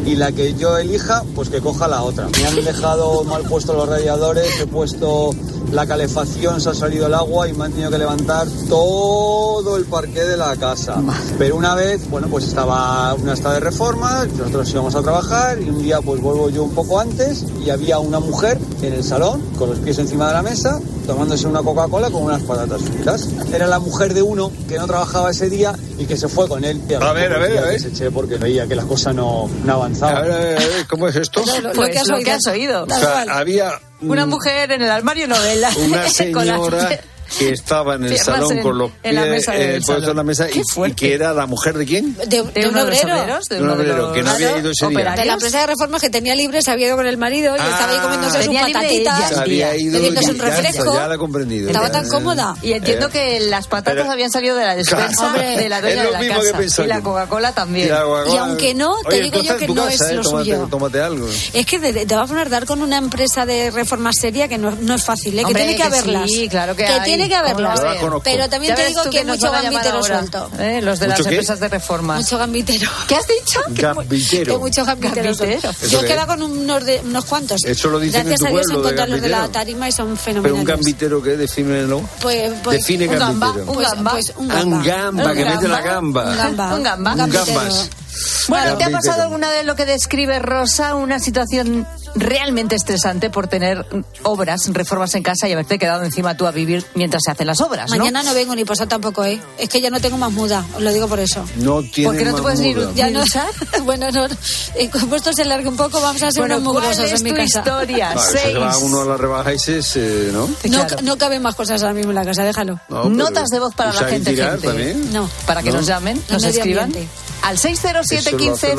Speaker 19: y la que yo elija, pues que coja la otra. Me han dejado mal puestos los radiadores, he puesto la calefacción, se ha salido el agua y me han tenido que levantar todo el parqué de la casa. Pero una vez, bueno, pues estaba de reforma, nosotros íbamos a trabajar y un día pues vuelvo yo un poco antes y había una mujer en el salón con los pies encima de la mesa tomándose una Coca-Cola con unas patatas fritas. Era la mujer de uno que no trabajaba ese día y que se fue con él.
Speaker 1: A ver.
Speaker 19: Se eché porque veía que las cosas no avanzaban.
Speaker 1: A ver, ¿cómo es esto?
Speaker 6: Lo que has oído.
Speaker 1: O sea, había
Speaker 6: una mujer en el armario novela.
Speaker 1: Una señora que estaba en el salón con los pies puestos en la mesa y que era la mujer de quién?
Speaker 18: De un obrero.
Speaker 1: De un obrero que no había ido ese día.
Speaker 18: De la empresa de reformas que tenía libre, se había ido con el marido y estaba ahí comiéndose sus patatitas, bebiéndose un refresco.
Speaker 1: Ya la he comprendido.
Speaker 18: Estaba tan cómoda.
Speaker 6: Y entiendo que las patatas habían salido de la despensa de la dueña de la casa. Y la Coca-Cola también.
Speaker 18: Y aunque no, te digo yo que no es lo suyo.
Speaker 1: Tómate algo.
Speaker 18: Es que te vas a poner a dar con una empresa de reformas seria que no es fácil, que tiene que haberlas.
Speaker 6: Sí, claro que hay.
Speaker 18: Tiene que haberlas. Pero también te digo que hay mucho gambitero suelto.
Speaker 6: Los de las empresas de reformas.
Speaker 18: Mucho gambitero.
Speaker 6: ¿Qué has dicho?
Speaker 1: Gambitero.
Speaker 18: Que mucho gambitero. Yo he quedado con unos cuantos.
Speaker 1: Eso lo dicen
Speaker 18: gracias
Speaker 1: en tu
Speaker 18: a Dios
Speaker 1: pueblo,
Speaker 18: encontrar los de la tarima y son fenomenales.
Speaker 1: ¿Pero un gambitero qué? Defínelo. Define gambitero.
Speaker 18: Un gamba.
Speaker 1: Un gamba, que mete la gamba.
Speaker 18: Un gamba.
Speaker 1: Gambas.
Speaker 6: Bueno, ¿te ha pasado alguna vez lo que describe Rosa, una situación realmente estresante por tener obras, reformas en casa y haberte quedado encima tú a vivir mientras se hacen las obras, ¿no?
Speaker 18: Mañana no vengo ni pasar tampoco, Es que ya no tengo más muda, os lo digo por eso.
Speaker 1: No tiene.
Speaker 6: ¿Por qué no te puedes ir
Speaker 18: ya no usar? Bueno, no. Como esto se largue un poco, vamos a ser unos mugrosos en mi casa.
Speaker 6: Historia?
Speaker 1: Claro, se va uno a la rebaja y ¿no?
Speaker 18: No caben más cosas ahora mismo en la casa, déjalo.
Speaker 6: Notas de voz para la gente.
Speaker 1: También.
Speaker 18: No.
Speaker 6: Para que nos llamen, nos escriban. Al 607 15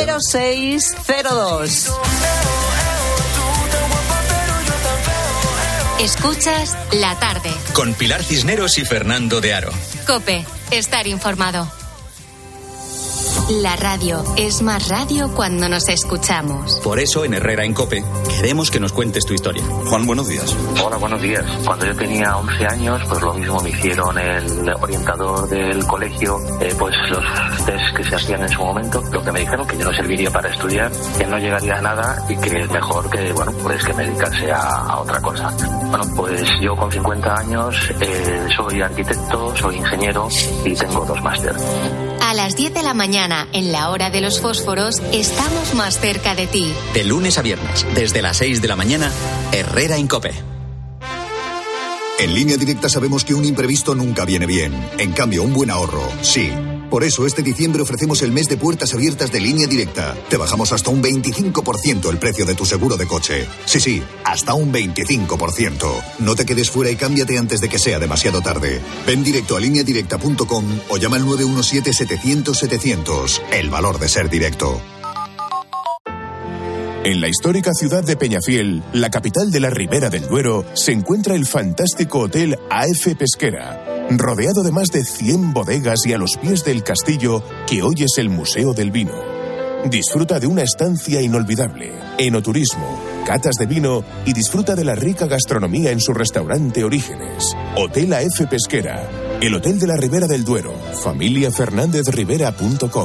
Speaker 6: 0602.
Speaker 3: Escuchas La Tarde.
Speaker 2: Con Pilar Cisneros y Fernando de Aro.
Speaker 3: COPE. Estar informado. La radio es más radio cuando nos escuchamos.
Speaker 2: Por eso en Herrera en COPE queremos que nos cuentes tu historia. Juan, buenos días.
Speaker 20: Hola, buenos días. Cuando yo tenía 11 años, pues lo mismo me hicieron el orientador del colegio, pues los test que se hacían en su momento, lo que me dijeron que yo no serviría para estudiar, que no llegaría a nada y que es mejor que, pues que me dedicase a otra cosa. Bueno, pues yo con 50 años soy arquitecto, soy ingeniero y tengo 2 máster.
Speaker 3: A las 10 de la mañana, en la hora de los fósforos, estamos más cerca de ti.
Speaker 2: De lunes a viernes, desde las 6 de la mañana, Herrera en COPE.
Speaker 21: En Línea Directa sabemos que un imprevisto nunca viene bien. En cambio, un buen ahorro, sí. Por eso, este diciembre ofrecemos el mes de puertas abiertas de Línea Directa. Te bajamos hasta un 25% el precio de tu seguro de coche. Sí, hasta un 25%. No te quedes fuera y cámbiate antes de que sea demasiado tarde. Ven directo a lineadirecta.com o llama al 917-700-700. El valor de ser directo.
Speaker 22: En la histórica ciudad de Peñafiel, la capital de la Ribera del Duero, se encuentra el fantástico Hotel AF Pesquera. Rodeado de más de 100 bodegas y a los pies del castillo, que hoy es el Museo del Vino. Disfruta de una estancia inolvidable, enoturismo, catas de vino y disfruta de la rica gastronomía en su restaurante Orígenes. Hotel AF Pesquera, el Hotel de la Ribera del Duero. familiafernandezribera.com.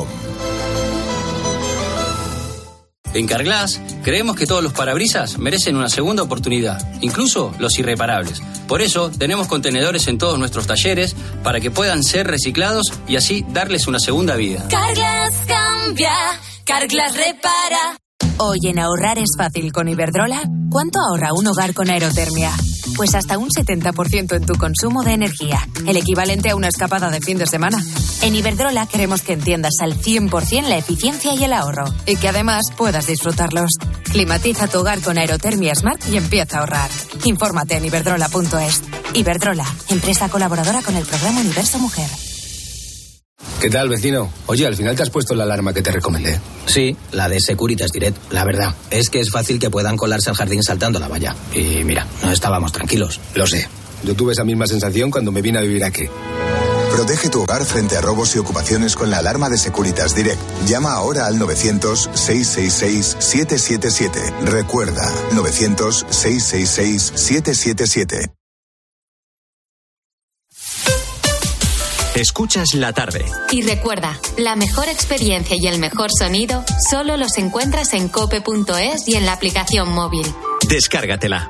Speaker 23: En Carglass creemos que todos los parabrisas merecen una segunda oportunidad, incluso los irreparables. Por eso tenemos contenedores en todos nuestros talleres para que puedan ser reciclados y así darles una segunda vida.
Speaker 24: Carglass cambia, Carglass repara. Hoy en ahorrar es fácil con Iberdrola. ¿Cuánto ahorra un hogar con aerotermia? Pues hasta un 70% en tu consumo de energía, el equivalente a una escapada de fin de semana. En Iberdrola queremos que entiendas al 100% la eficiencia y el ahorro, y que además puedas disfrutarlos. Climatiza tu hogar con Aerotermia Smart y empieza a ahorrar. Infórmate en iberdrola.es. Iberdrola, empresa colaboradora con el programa Universo Mujer.
Speaker 25: ¿Qué tal, vecino? Oye, al final te has puesto la alarma que te recomendé.
Speaker 26: Sí, la de Securitas Direct. La verdad, es que es fácil que puedan colarse al jardín saltando la valla. Y mira, no estábamos tranquilos.
Speaker 25: Lo sé. Yo tuve esa misma sensación cuando me vine a vivir aquí.
Speaker 27: Protege tu hogar frente a robos y ocupaciones con la alarma de Securitas Direct. Llama ahora al 900-666-777. Recuerda, 900-666-777.
Speaker 2: Escuchas La Tarde.
Speaker 3: Y recuerda, la mejor experiencia y el mejor sonido solo los encuentras en cope.es y en la aplicación móvil.
Speaker 2: Descárgatela.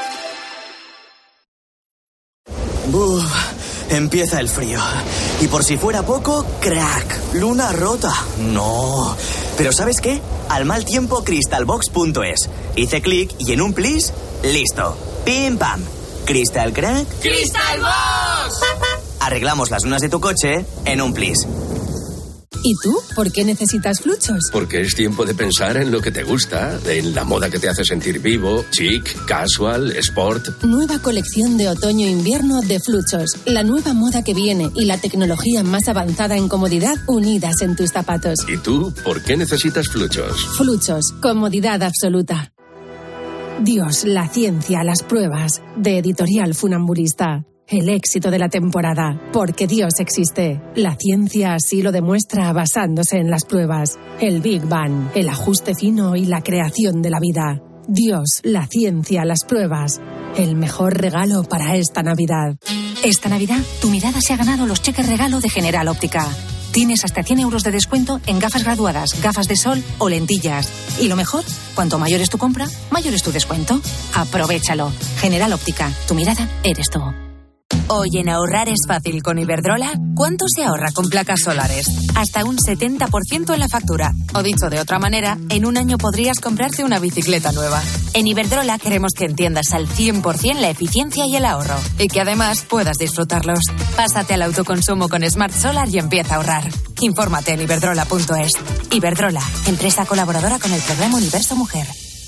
Speaker 4: Empieza el frío. Y por si fuera poco, crack, luna rota. No. Pero ¿sabes qué? Al mal tiempo, crystalbox.es. Hice clic y en un plis, listo. Pim pam. ¿Crystal crack?
Speaker 5: ¡Crystalbox!
Speaker 4: Arreglamos las lunas de tu coche en un plis.
Speaker 7: ¿Y tú? ¿Por qué necesitas Fluchos?
Speaker 8: Porque es tiempo de pensar en lo que te gusta, en la moda que te hace sentir vivo, chic, casual, sport.
Speaker 7: Nueva colección de otoño-invierno de Fluchos. La nueva moda que viene y la tecnología más avanzada en comodidad unidas en tus zapatos.
Speaker 8: ¿Y tú? ¿Por qué necesitas Fluchos?
Speaker 7: Fluchos. Comodidad absoluta. Dios, la ciencia, las pruebas. De Editorial Funambulista. El éxito de la temporada, porque Dios existe. La ciencia así lo demuestra basándose en las pruebas. El Big Bang, el ajuste fino y la creación de la vida. Dios, la ciencia, las pruebas. El mejor regalo para esta Navidad.
Speaker 9: Esta Navidad, tu mirada se ha ganado los cheques regalo de General Óptica. Tienes hasta 100 euros de descuento en gafas graduadas, gafas de sol o lentillas. Y lo mejor, cuanto mayor es tu compra, mayor es tu descuento. Aprovéchalo. General Óptica, tu mirada eres tú.
Speaker 24: Hoy en Ahorrar es fácil con Iberdrola, ¿cuánto se ahorra con placas solares? Hasta un 70% en la factura. O dicho de otra manera, en un año podrías comprarte una bicicleta nueva. En Iberdrola queremos que entiendas al 100% la eficiencia y el ahorro. Y que además puedas disfrutarlos. Pásate al autoconsumo con Smart Solar y empieza a ahorrar. Infórmate en iberdrola.es. Iberdrola, empresa colaboradora con el programa Universo Mujer.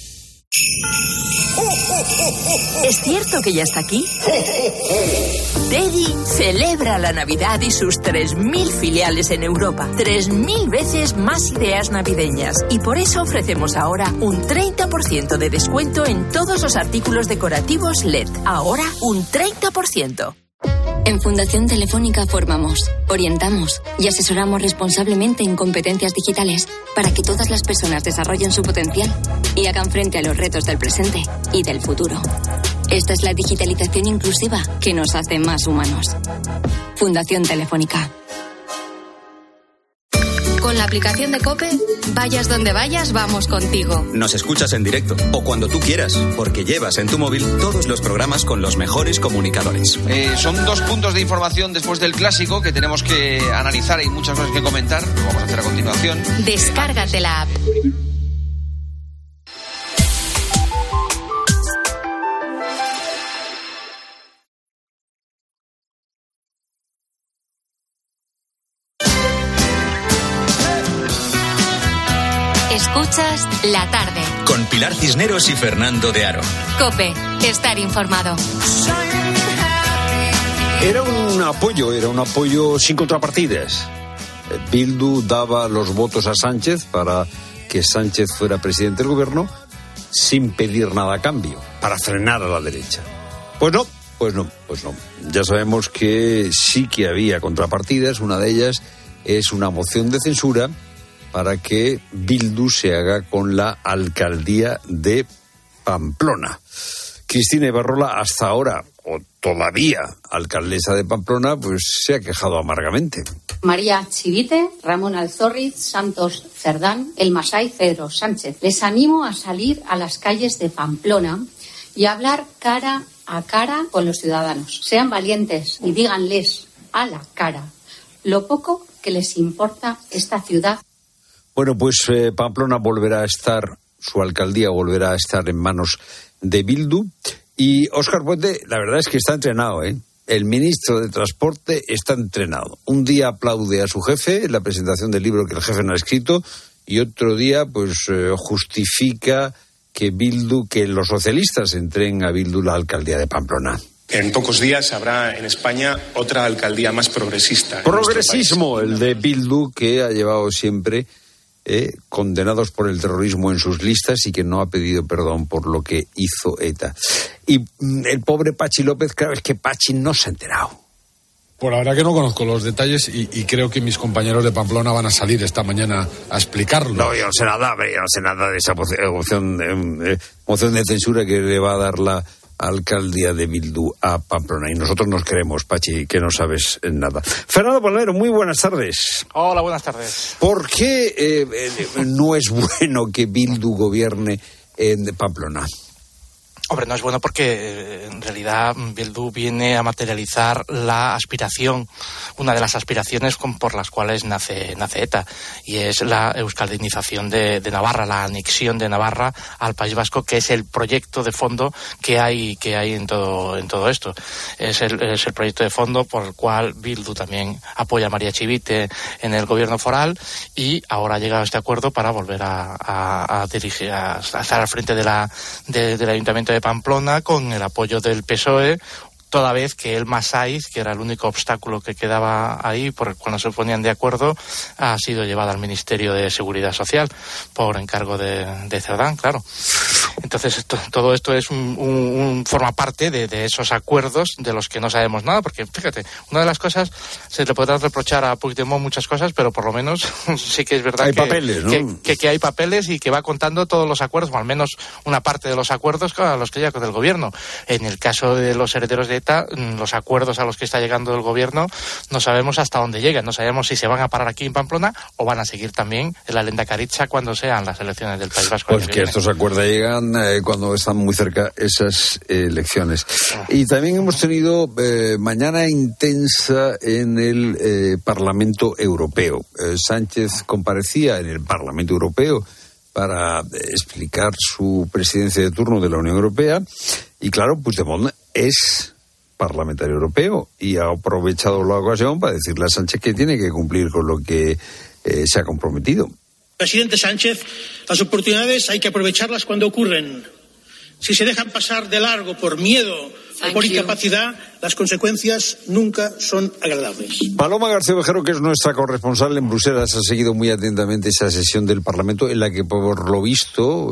Speaker 10: ¿Es cierto que ya está aquí? Teddy celebra la Navidad y sus 3.000 filiales en Europa. 3.000 veces más ideas navideñas. Y por eso ofrecemos ahora un 30% de descuento en todos los artículos decorativos LED. Ahora un 30%.
Speaker 11: En Fundación Telefónica formamos, orientamos y asesoramos responsablemente en competencias digitales para que todas las personas desarrollen su potencial y hagan frente a los retos del presente y del futuro. Esta es la digitalización inclusiva que nos hace más humanos. Fundación Telefónica.
Speaker 3: Con la aplicación de COPE, vayas donde vayas, vamos contigo.
Speaker 2: Nos escuchas en directo o cuando tú quieras, porque llevas en tu móvil todos los programas con los mejores comunicadores.
Speaker 28: Son 2 puntos de información después del clásico que tenemos que analizar. Hay muchas cosas que comentar, lo vamos a hacer a continuación.
Speaker 3: Descárgate la app. Escuchas La Tarde.
Speaker 2: Con Pilar Cisneros y Fernando de Aro.
Speaker 3: COPE, estar informado.
Speaker 1: Era un apoyo sin contrapartidas. Bildu daba los votos a Sánchez para que Sánchez fuera presidente del gobierno sin pedir nada a cambio, para frenar a la derecha. Pues no. Ya sabemos que sí que había contrapartidas. Una de ellas es una moción de censura para que Bildu se haga con la alcaldía de Pamplona. Cristina Ibarrola, hasta ahora, o todavía alcaldesa de Pamplona, pues se ha quejado amargamente.
Speaker 29: María Chivite, Ramón Alzorriz, Santos Cerdán, El Masai, Pedro Sánchez. Les animo a salir a las calles de Pamplona y a hablar cara a cara con los ciudadanos. Sean valientes y díganles a la cara lo poco que les importa esta ciudad.
Speaker 1: Bueno, pues Pamplona su alcaldía volverá a estar en manos de Bildu. Y Óscar Puente, la verdad es que está entrenado, ¿eh? El ministro de Transporte está entrenado. Un día aplaude a su jefe en la presentación del libro que el jefe no ha escrito y otro día pues justifica que los socialistas entreguen a Bildu la alcaldía de Pamplona.
Speaker 30: En pocos días habrá en España otra alcaldía más progresista.
Speaker 1: Progresismo, el de Bildu, que ha llevado siempre condenados por el terrorismo en sus listas y que no ha pedido perdón por lo que hizo ETA. Y el pobre Pachi López, claro, es que Pachi no se ha enterado.
Speaker 31: Pues la verdad que no conozco los detalles y creo que mis compañeros de Pamplona van a salir esta mañana a explicarlo.
Speaker 1: No, yo no sé nada de esa moción de censura que le va a dar la alcaldía de Bildu a Pamplona. Y nosotros nos creemos, Pachi, que no sabes nada. Fernando Palmero, muy buenas tardes.
Speaker 6: Hola, buenas tardes.
Speaker 1: ¿Por qué no es bueno que Bildu gobierne en Pamplona?
Speaker 6: Hombre, no es bueno porque en realidad Bildu viene a materializar la aspiración, una de las aspiraciones por las cuales nace ETA, y es la euskaldinización de Navarra, la anexión de Navarra al País Vasco, que es el proyecto de fondo que hay en todo esto. Es el proyecto de fondo por el cual Bildu también apoya a María Chivite en el gobierno foral, y ahora ha llegado a este acuerdo para volver a dirigir, a estar al frente del Ayuntamiento de Pamplona con el apoyo del PSOE, toda vez que el Masaiz, que era el único obstáculo que quedaba ahí, por el cual no se ponían de acuerdo, ha sido llevado al Ministerio de Seguridad Social por encargo de Cerdán, claro. Entonces todo esto es forma parte de esos acuerdos de los que no sabemos nada, porque fíjate, una de las cosas, se le podrá reprochar a Puigdemont muchas cosas, pero por lo menos sí que es verdad
Speaker 1: hay papeles, ¿no?
Speaker 6: que hay papeles y que va contando todos los acuerdos, o al menos una parte de los acuerdos a los que llega con el gobierno. En el caso de los herederos de ETA, los acuerdos a los que está llegando el gobierno no sabemos hasta dónde llegan, no sabemos si se van a parar aquí en Pamplona o van a seguir también en la Lehendakaritza cuando sean las elecciones del País Vasco.
Speaker 1: Pues que estos acuerdos llegan cuando están muy cerca esas elecciones. Y también hemos tenido mañana intensa en el Parlamento Europeo. Sánchez comparecía en el Parlamento Europeo para explicar su presidencia de turno de la Unión Europea, y claro, Puigdemont es parlamentario europeo y ha aprovechado la ocasión para decirle a Sánchez que tiene que cumplir con lo que se ha comprometido.
Speaker 12: Presidente Sánchez, las oportunidades hay que aprovecharlas cuando ocurren. Si se dejan pasar de largo por miedo o por incapacidad, las consecuencias nunca son agradables.
Speaker 1: Paloma García Ovejero, que es nuestra corresponsal en Bruselas, ha seguido muy atentamente esa sesión del Parlamento en la que, por lo visto,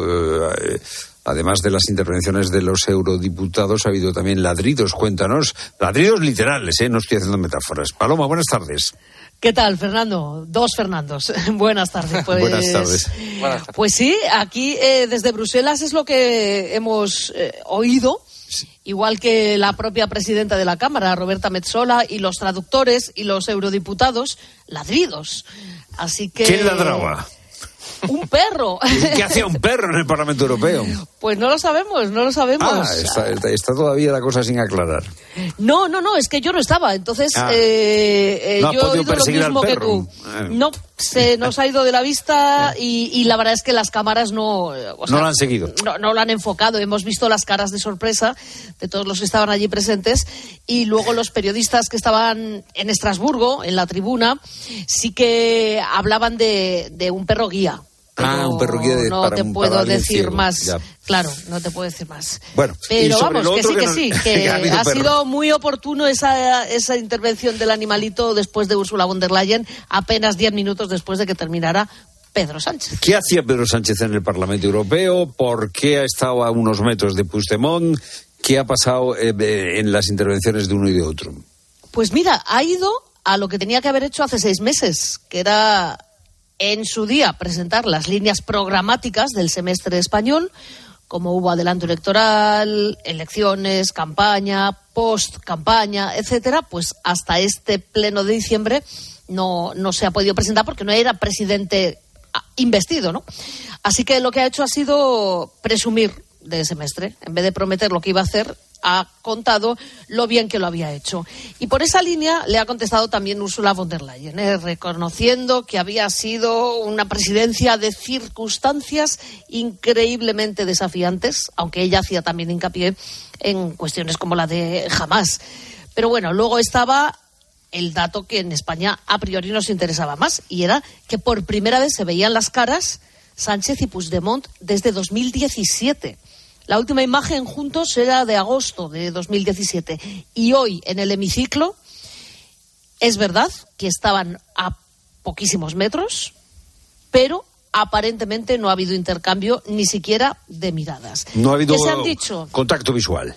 Speaker 1: además de las intervenciones de los eurodiputados, ha habido también ladridos. Cuéntanos, ladridos literales, no estoy haciendo metáforas. Paloma, buenas tardes.
Speaker 13: ¿Qué tal, Fernando? Dos Fernandos. Buenas tardes. Pues,
Speaker 1: buenas tardes.
Speaker 13: Pues sí, aquí desde Bruselas es lo que hemos oído, igual que la propia presidenta de la Cámara, Roberta Metsola, y los traductores y los eurodiputados, ladridos. Así que...
Speaker 1: ¿Quién ladraba?
Speaker 13: Un perro.
Speaker 1: ¿Qué hacía un perro en el Parlamento Europeo?
Speaker 13: Pues no lo sabemos.
Speaker 1: Está todavía la cosa sin aclarar.
Speaker 13: No, es que yo no estaba, entonces
Speaker 1: no
Speaker 13: yo he oído lo mismo que tú. No, se nos ha ido de la vista y la verdad es que las cámaras no
Speaker 1: lo han seguido.
Speaker 13: No lo han enfocado. Hemos visto las caras de sorpresa de todos los que estaban allí presentes, y luego los periodistas que estaban en Estrasburgo, en la tribuna, sí que hablaban de un perro guía.
Speaker 1: Un perro guía
Speaker 13: no te puedo decir más. Ya. Claro, no te puedo decir más.
Speaker 1: Bueno,
Speaker 13: pero vamos, que ha sido muy oportuno esa intervención del animalito después de Ursula von der Leyen, apenas 10 minutos después de que terminara Pedro Sánchez.
Speaker 1: ¿Qué hacía Pedro Sánchez en el Parlamento Europeo? ¿Por qué ha estado a unos metros de Puigdemont? ¿Qué ha pasado en las intervenciones de uno y de otro?
Speaker 13: Pues mira, ha ido a lo que tenía que haber hecho hace 6 meses, que era en su día presentar las líneas programáticas del semestre español, como hubo adelanto electoral, elecciones, campaña, post-campaña, etcétera, pues hasta este pleno de diciembre no se ha podido presentar porque no era presidente investido, ¿no? Así que lo que ha hecho ha sido presumir de semestre. En vez de prometer lo que iba a hacer, ha contado lo bien que lo había hecho. Y por esa línea le ha contestado también Ursula von der Leyen, reconociendo que había sido una presidencia de circunstancias increíblemente desafiantes, aunque ella hacía también hincapié en cuestiones como la de Hamás. Pero bueno, luego estaba el dato que en España a priori nos interesaba más, y era que por primera vez se veían las caras Sánchez y Puigdemont desde 2017. La última imagen juntos era de agosto de 2017. Y hoy, en el hemiciclo, es verdad que estaban a poquísimos metros, pero aparentemente no ha habido intercambio ni siquiera de miradas.
Speaker 1: No ha habido
Speaker 13: ¿Qué se han dicho?
Speaker 1: Contacto visual.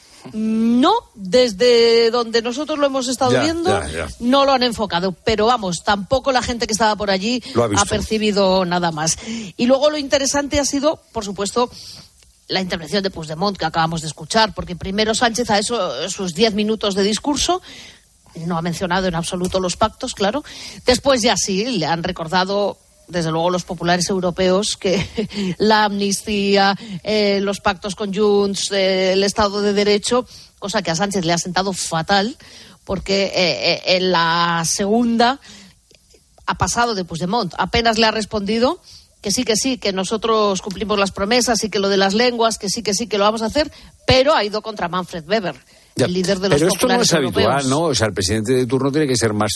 Speaker 13: No, desde donde nosotros lo hemos estado viendo, no lo han enfocado. Pero vamos, tampoco la gente que estaba por allí ha percibido nada más. Y luego lo interesante ha sido, por supuesto, la intervención de Puigdemont que acabamos de escuchar, porque primero Sánchez a sus 10 minutos de discurso no ha mencionado en absoluto los pactos, claro. Después ya sí, le han recordado, desde luego, los populares europeos que la amnistía, los pactos con Junts, el Estado de Derecho, cosa que a Sánchez le ha sentado fatal, porque en la segunda ha pasado de Puigdemont. Apenas le ha respondido que sí, que nosotros cumplimos las promesas y que lo de las lenguas, que sí, que lo vamos a hacer, pero ha ido contra Manfred Weber, el líder de los populares europeos. Pero esto no es habitual,
Speaker 1: ¿no? O sea, el presidente de turno tiene que ser más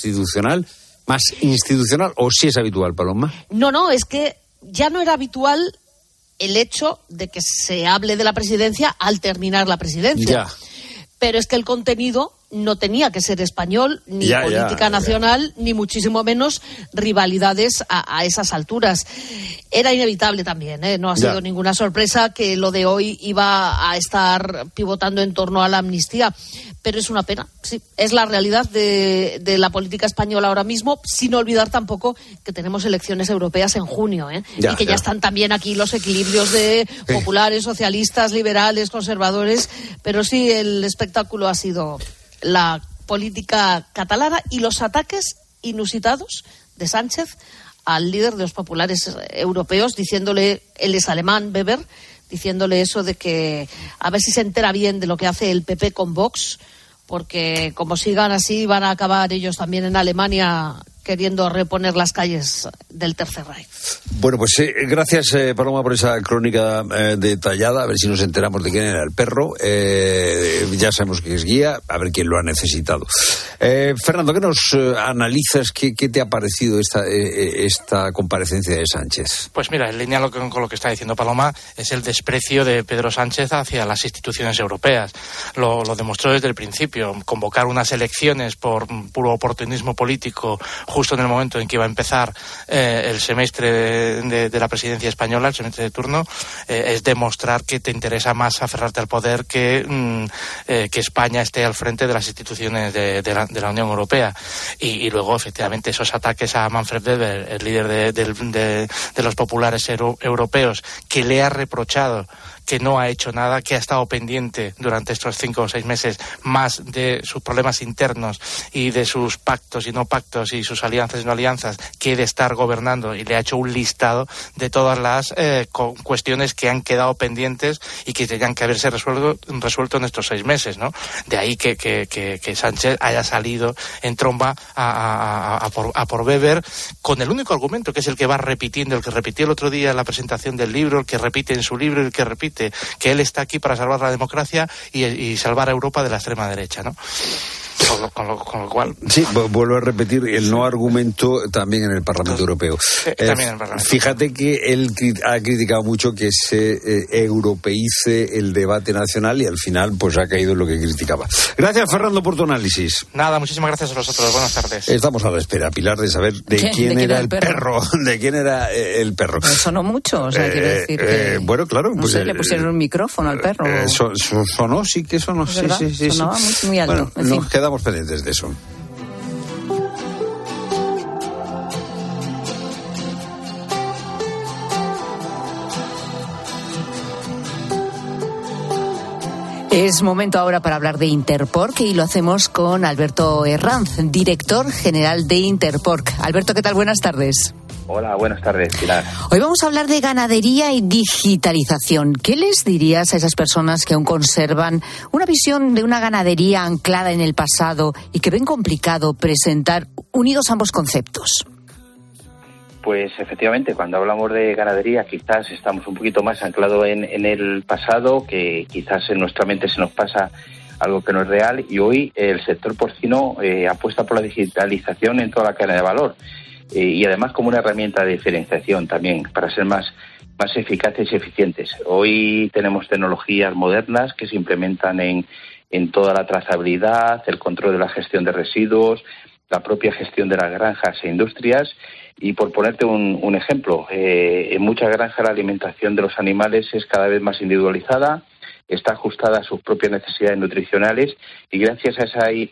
Speaker 1: institucional, ¿o sí es habitual, Paloma?
Speaker 13: No, es que ya no era habitual el hecho de que se hable de la presidencia al terminar la presidencia.
Speaker 1: Ya.
Speaker 13: Pero es que el contenido no tenía que ser español, ni política nacional, ni muchísimo menos rivalidades a esas alturas. Era inevitable también, no ha sido ninguna sorpresa que lo de hoy iba a estar pivotando en torno a la amnistía. Pero es una pena, sí, es la realidad de la política española ahora mismo, sin olvidar tampoco que tenemos elecciones europeas en junio, y que ya están también aquí los equilibrios de populares, socialistas, liberales, conservadores, pero sí, el espectáculo ha sido la política catalana y los ataques inusitados de Sánchez al líder de los populares europeos, diciéndole, él es alemán, Weber, diciéndole eso de que a ver si se entera bien de lo que hace el PP con Vox, porque como sigan así van a acabar ellos también en Alemania queriendo reponer las calles del Tercer Reich.
Speaker 1: Bueno, pues gracias, Paloma, por esa crónica detallada. A ver si nos enteramos de quién era el perro. Ya sabemos que es guía, a ver quién lo ha necesitado. Fernando, ¿qué nos analizas? ¿Qué te ha parecido esta comparecencia de Sánchez?
Speaker 6: Pues mira, en línea con lo que está diciendo Paloma, es el desprecio de Pedro Sánchez hacia las instituciones europeas. Lo demostró desde el principio. Convocar unas elecciones por puro oportunismo político justo en el momento en que iba a empezar el semestre de la presidencia española, el semestre de turno, es demostrar que te interesa más aferrarte al poder que España esté al frente de las instituciones de la Unión Europea. Y luego, efectivamente, esos ataques a Manfred Weber, el líder de los populares europeos, que le ha reprochado que no ha hecho nada, que ha estado pendiente durante estos 5 o 6 meses más de sus problemas internos y de sus pactos y no pactos y sus alianzas y no alianzas, que de estar gobernando, y le ha hecho un listado de todas las cuestiones que han quedado pendientes y que tenían que haberse resuelto en estos 6 meses, ¿no? De ahí que Sánchez haya salido en tromba a por Weber, con el único argumento, que es el que va repitiendo, el que repitió el otro día en la presentación del libro, el que repite en su libro, el que repite que él está aquí para salvar la democracia y salvar a Europa de la extrema derecha, ¿no? Con lo cual...
Speaker 1: Sí, vuelvo a repetir el no argumento también en el Parlamento Europeo.
Speaker 6: También en el Parlamento.
Speaker 1: Fíjate que él ha criticado mucho que se europeice el debate nacional y al final pues ha caído en lo que criticaba. Gracias, Fernando, por tu análisis.
Speaker 6: Nada, muchísimas gracias a vosotros. Buenas tardes.
Speaker 1: Estamos a la espera, Pilar, de saber de quién era el perro. ¿De quién era el perro?
Speaker 9: Sonó mucho, o sea, quiero decir que...
Speaker 1: bueno, claro.
Speaker 9: No sé, le pusieron un micrófono al perro.
Speaker 1: Sonó, sí que sonó. Sí.
Speaker 9: Sonaba muy alto.
Speaker 1: Bueno,
Speaker 9: en fin.
Speaker 1: nos quedamos pendientes de eso.
Speaker 9: Es momento ahora para hablar de Interpork y lo hacemos con Alberto Herranz, director general de Interpork. Alberto, ¿qué tal? Buenas tardes.
Speaker 14: Hola, buenas tardes, Pilar.
Speaker 9: Hoy vamos a hablar de ganadería y digitalización. ¿Qué les dirías a esas personas que aún conservan una visión de una ganadería anclada en el pasado y que ven complicado presentar unidos ambos conceptos?
Speaker 14: Pues efectivamente, cuando hablamos de ganadería quizás estamos un poquito más anclados en el pasado, que quizás en nuestra mente se nos pasa algo que no es real, y hoy el sector porcino apuesta por la digitalización en toda la cadena de valor. Y además como una herramienta de diferenciación también para ser más eficaces y eficientes. Hoy tenemos tecnologías modernas que se implementan en toda la trazabilidad, el control de la gestión de residuos, la propia gestión de las granjas e industrias. Y por ponerte un ejemplo, en muchas granjas la alimentación de los animales es cada vez más individualizada, está ajustada a sus propias necesidades nutricionales, y gracias a esa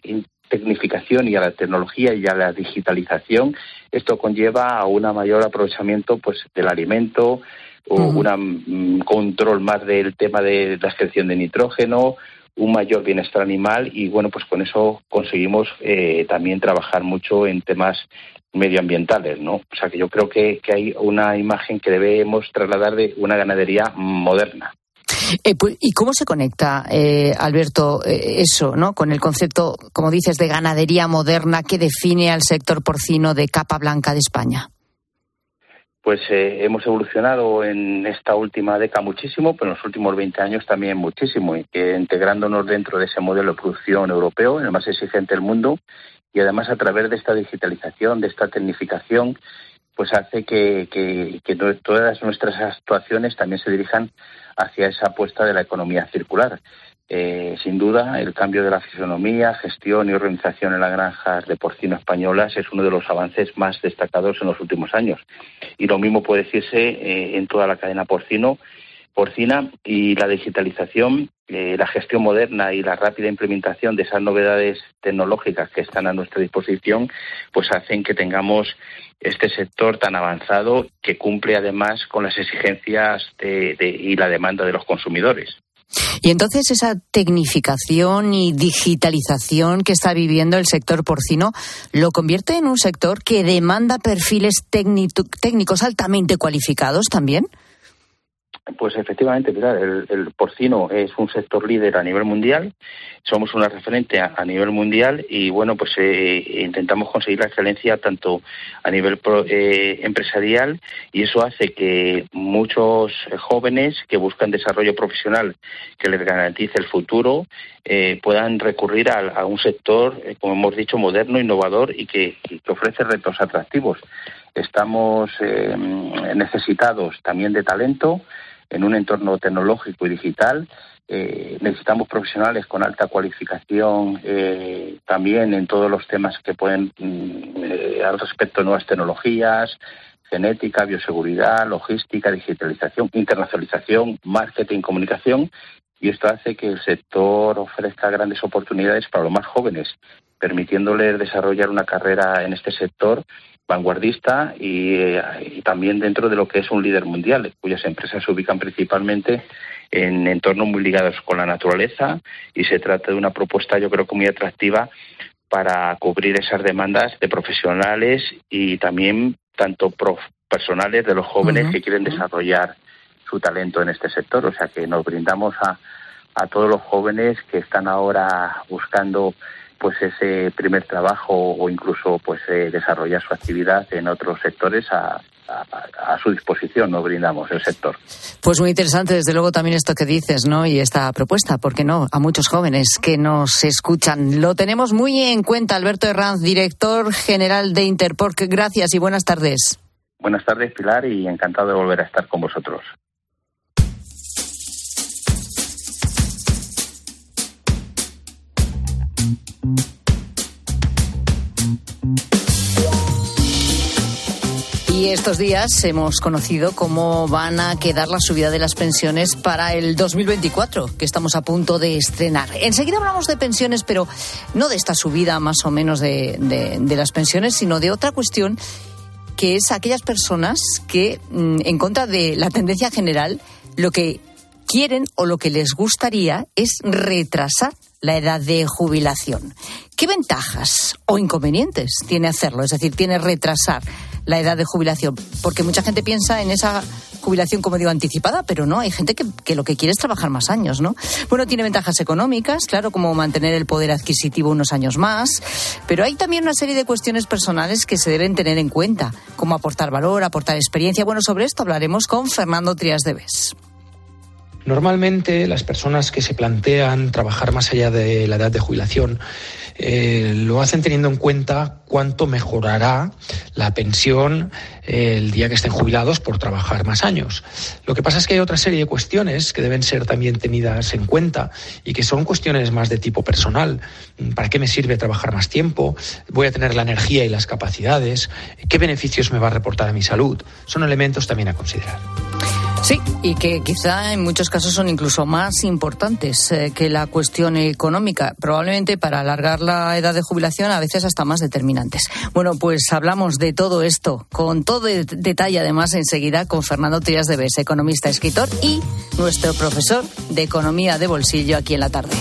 Speaker 14: tecnificación y a la tecnología y a la digitalización, esto conlleva a un mayor aprovechamiento pues del alimento, o un control más del tema de la excreción de nitrógeno, un mayor bienestar animal y bueno, pues con eso conseguimos también trabajar mucho en temas medioambientales, ¿no? O sea que yo creo que hay una imagen que debemos trasladar de una ganadería moderna.
Speaker 9: ¿Y cómo se conecta, Alberto, eso, ¿no?, con el concepto, como dices, de ganadería moderna que define al sector porcino de capa blanca de España?
Speaker 14: Pues hemos evolucionado en esta última década muchísimo, pero en los últimos 20 años también muchísimo, y que integrándonos dentro de ese modelo de producción europeo, el más exigente del mundo, y además a través de esta digitalización, de esta tecnificación, pues hace que todas nuestras actuaciones también se dirijan hacia esa apuesta de la economía circular. Sin duda, el cambio de la fisonomía, gestión y organización en las granjas de porcino españolas es uno de los avances más destacados en los últimos años. Y lo mismo puede decirse en toda la cadena porcina, y la digitalización, la gestión moderna y la rápida implementación de esas novedades tecnológicas que están a nuestra disposición, pues hacen que tengamos este sector tan avanzado que cumple además con las exigencias y la demanda de los consumidores.
Speaker 9: Y entonces esa tecnificación y digitalización que está viviendo el sector porcino lo convierte en un sector que demanda perfiles técnicos altamente cualificados también.
Speaker 14: Pues efectivamente, Pilar, el porcino es un sector líder a nivel mundial, somos una referente a nivel mundial y bueno, pues intentamos conseguir la excelencia tanto a nivel empresarial, y eso hace que muchos jóvenes que buscan desarrollo profesional que les garantice el futuro puedan recurrir a un sector, como hemos dicho, moderno, innovador y que ofrece retos atractivos. Estamos necesitados también de talento en un entorno tecnológico y digital. Necesitamos profesionales con alta cualificación también en todos los temas que pueden al respecto de nuevas tecnologías, genética, bioseguridad, logística, digitalización, internacionalización, marketing, comunicación, y esto hace que el sector ofrezca grandes oportunidades para los más jóvenes, permitiéndoles desarrollar una carrera en este sector vanguardista y también dentro de lo que es un líder mundial, cuyas empresas se ubican principalmente en entornos muy ligados con la naturaleza, y se trata de una propuesta, yo creo que muy atractiva para cubrir esas demandas de profesionales y también tanto personales de los jóvenes que quieren desarrollar su talento en este sector. O sea que nos brindamos a todos los jóvenes que están ahora buscando pues ese primer trabajo o incluso pues desarrollar su actividad en otros sectores a su disposición. Nos brindamos el sector.
Speaker 9: Pues muy interesante, desde luego, también esto que dices, ¿no? Y esta propuesta, ¿por qué no?, a muchos jóvenes que nos escuchan. Lo tenemos muy en cuenta. Alberto Herranz, director general de Interporc. Gracias y buenas tardes.
Speaker 14: Buenas tardes, Pilar, y encantado de volver a estar con vosotros.
Speaker 9: Y estos días hemos conocido cómo van a quedar la subida de las pensiones para el 2024, que estamos a punto de estrenar. Enseguida hablamos de pensiones, pero no de esta subida más o menos de las pensiones, sino de otra cuestión, que es aquellas personas que, en contra de la tendencia general, lo que quieren o lo que les gustaría es retrasar la edad de jubilación. ¿Qué ventajas o inconvenientes tiene hacerlo? Es decir, tiene retrasar la edad de jubilación, porque mucha gente piensa en esa jubilación, como digo, anticipada, pero no, hay gente que lo que quiere es trabajar más años, ¿no? Bueno, tiene ventajas económicas, claro, como mantener el poder adquisitivo unos años más, pero hay también una serie de cuestiones personales que se deben tener en cuenta, como aportar valor, aportar experiencia. Bueno, sobre esto hablaremos con Fernando Trías de Bes.
Speaker 15: Normalmente las personas que se plantean trabajar más allá de la edad de jubilación lo hacen teniendo en cuenta cuánto mejorará la pensión el día que estén jubilados por trabajar más años. Lo que pasa es que hay otra serie de cuestiones que deben ser también tenidas en cuenta y que son cuestiones más de tipo personal. ¿Para qué me sirve trabajar más tiempo? ¿Voy a tener la energía y las capacidades? ¿Qué beneficios me va a reportar a mi salud? Son elementos también a considerar.
Speaker 16: Sí, y que quizá en muchos casos son incluso más importantes que la cuestión económica, probablemente para alargar la edad de jubilación a veces hasta más determinantes. Bueno, pues hablamos de todo esto, con todo detalle además enseguida con Fernando Trías de Bes, economista, escritor y nuestro profesor de Economía de Bolsillo aquí en La Tarde.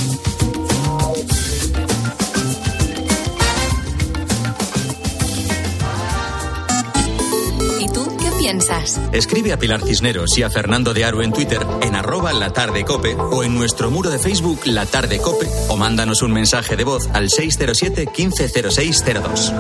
Speaker 3: Piensas.
Speaker 2: Escribe a Pilar Cisneros y a Fernando de Aro en Twitter en @latardecope o en nuestro muro de Facebook La Tarde Cope o mándanos un mensaje de voz al 607 150602.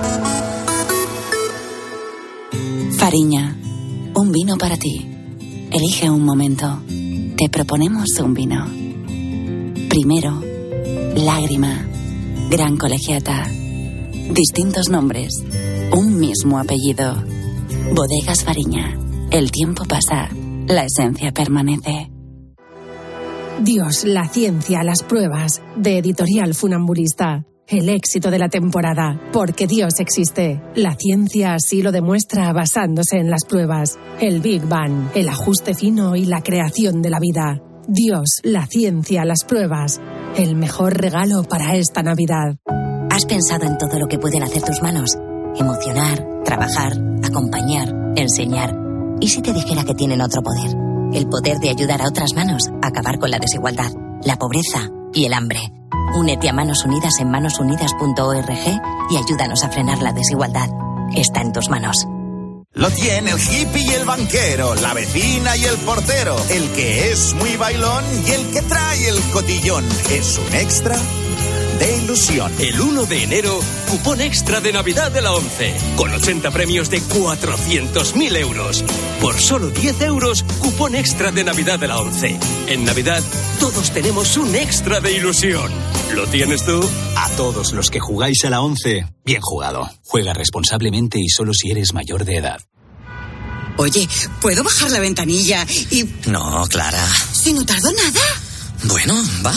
Speaker 17: Fariña, un vino para ti. Elige un momento. Te proponemos un vino. Primero, Lágrima, Gran Colegiata. Distintos nombres, un mismo apellido. Bodegas Fariña. El tiempo pasa, la esencia permanece.
Speaker 7: Dios, la ciencia, las pruebas, de Editorial Funambulista. El éxito de la temporada, porque Dios existe. La ciencia así lo demuestra basándose en las pruebas. El Big Bang, el ajuste fino y la creación de la vida. Dios, la ciencia, las pruebas. El mejor regalo para esta Navidad.
Speaker 18: ¿Has pensado en todo lo que pueden hacer tus manos? Emocionar, trabajar, acompañar, enseñar. ¿Y si te dijera que tienen otro poder? El poder de ayudar a otras manos a acabar con la desigualdad, la pobreza y el hambre. Únete a Manos Unidas en manosunidas.org y ayúdanos a frenar la desigualdad. Está en tus manos.
Speaker 19: Lo tiene el hippie y el banquero, la vecina y el portero, el que es muy bailón y el que trae el cotillón. Es un extra de ilusión.
Speaker 8: El 1 de enero, cupón extra de Navidad de la ONCE, con 80 premios de 400.000 euros. Por solo 10 euros, cupón extra de Navidad de la ONCE. En Navidad, todos tenemos un extra de ilusión. ¿Lo tienes tú?
Speaker 20: A todos los que jugáis a la ONCE, bien jugado. Juega responsablemente y solo si eres mayor de edad.
Speaker 21: Oye, ¿puedo bajar la ventanilla y...?
Speaker 4: No, Clara.
Speaker 21: Si no tardo nada.
Speaker 4: Bueno, va.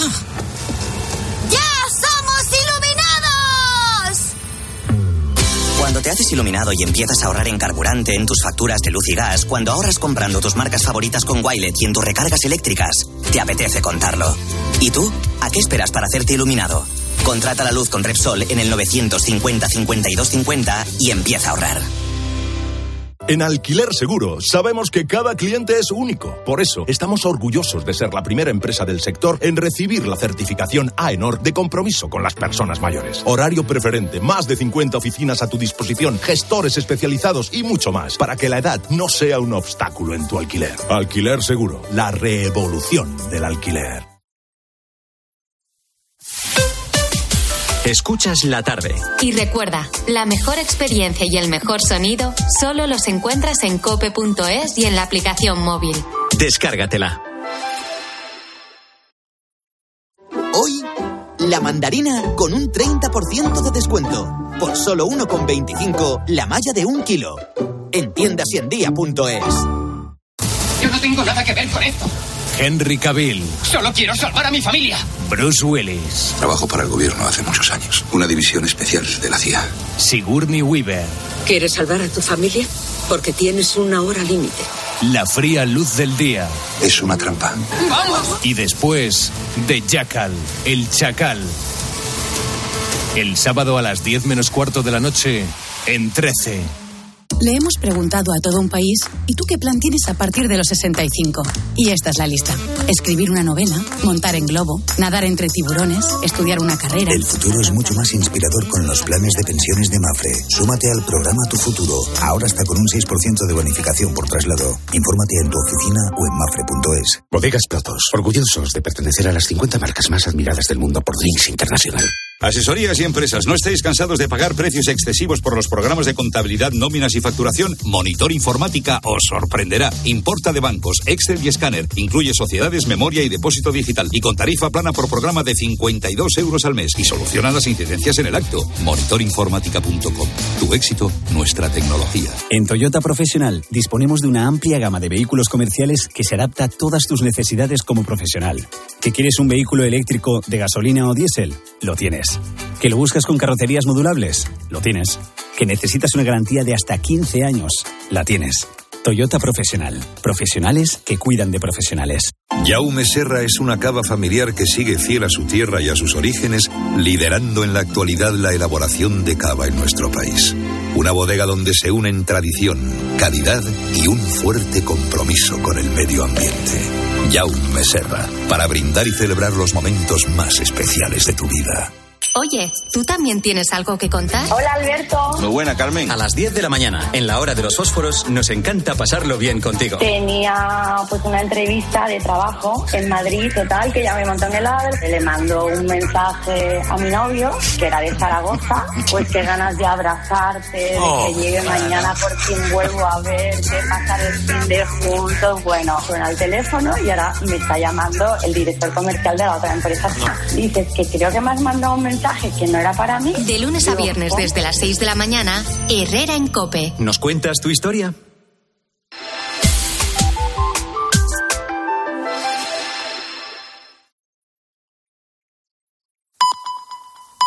Speaker 4: Cuando te haces iluminado y empiezas a ahorrar en carburante, en tus facturas de luz y gas, cuando ahorras comprando tus marcas favoritas con Wilet y en tus recargas eléctricas, te apetece contarlo. ¿Y tú? ¿A qué esperas para hacerte iluminado? Contrata la luz con Repsol en el 950 52 50 y empieza a ahorrar.
Speaker 22: En Alquiler Seguro sabemos que cada cliente es único. Por eso estamos orgullosos de ser la primera empresa del sector en recibir la certificación AENOR de compromiso con las personas mayores. Horario preferente, más de 50 oficinas a tu disposición, gestores especializados y mucho más, para que la edad no sea un obstáculo en tu alquiler. Alquiler Seguro, la revolución del alquiler.
Speaker 2: Escuchas La Tarde.
Speaker 3: Y recuerda, la mejor experiencia y el mejor sonido solo los encuentras en cope.es y en la aplicación móvil.
Speaker 2: Descárgatela.
Speaker 23: Hoy, la mandarina con un 30% de descuento. Por solo 1,25 la malla de 1 kilo. En tiendasiendía.es.
Speaker 5: Yo no tengo nada que ver con esto.
Speaker 25: Henry Cavill.
Speaker 5: Solo quiero salvar a mi familia.
Speaker 25: Bruce Willis.
Speaker 26: Trabajo para el gobierno hace muchos años. Una división especial de la CIA.
Speaker 25: Sigourney Weaver.
Speaker 27: ¿Quieres salvar a tu familia? Porque tienes una hora límite.
Speaker 25: La fría luz del día.
Speaker 26: Es una trampa.
Speaker 5: ¡Vamos!
Speaker 25: Y después, The Jackal, el chacal. El sábado a las 10 menos cuarto de la noche, en 13.
Speaker 9: Le hemos preguntado a todo un país, ¿y tú qué plan tienes a partir de los 65? Y esta es la lista. Escribir una novela, montar en globo, nadar entre tiburones, estudiar una carrera.
Speaker 32: El futuro es mucho más inspirador con los planes de pensiones de Mafre. Súmate al programa Tu Futuro. Ahora está con un 6% de bonificación por traslado. Infórmate en tu oficina o en mafre.es.
Speaker 33: Bodegas Protos, orgullosos de pertenecer a las 50 marcas más admiradas del mundo por Drinks Internacional.
Speaker 34: Asesorías y empresas, ¿no estáis cansados de pagar precios excesivos por los programas de contabilidad, nóminas y facturación? Monitor Informática os sorprenderá. Importa de bancos, Excel y escáner. Incluye sociedades, memoria y depósito digital. Y con tarifa plana por programa de 52 euros al mes. Y soluciona las incidencias en el acto. Monitorinformática.com. Tu éxito, nuestra tecnología.
Speaker 35: En Toyota Profesional disponemos de una amplia gama de vehículos comerciales que se adapta a todas tus necesidades como profesional. ¿Que quieres un vehículo eléctrico de gasolina o diésel? Lo tienes. ¿Que lo buscas con carrocerías modulables? Lo tienes. ¿Que necesitas una garantía de hasta 15 años? La tienes. Toyota Profesional. Profesionales que cuidan de profesionales.
Speaker 1: Jaume Serra es una cava familiar que sigue fiel a su tierra y a sus orígenes, liderando en la actualidad la elaboración de cava en nuestro país. Una bodega donde se unen tradición, calidad y un fuerte compromiso con el medio ambiente. Jaume Serra, para brindar y celebrar los momentos más especiales de tu vida.
Speaker 3: Oye, ¿tú también tienes algo que contar?
Speaker 6: Hola, Alberto.
Speaker 2: Muy buena, Carmen. A las 10 de la mañana, en la hora de los fósforos, nos encanta pasarlo bien contigo.
Speaker 6: Tenía pues una entrevista de trabajo en Madrid, total, que ya me montó en el AVE. Le mando un mensaje a mi novio, que era de Zaragoza, pues qué ganas de abrazarte, de que llegue mañana por fin vuelvo a ver, de pasar el fin de juntos. Bueno, suena el teléfono y ahora me está llamando el director comercial de la otra empresa. Dices que creo que me has mandado un mensaje que no era para mí.
Speaker 3: De lunes a viernes desde las 6 de la mañana, Herrera en COPE.
Speaker 2: ¿Nos cuentas tu historia?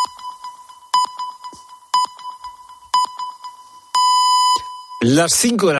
Speaker 10: Las 5 de la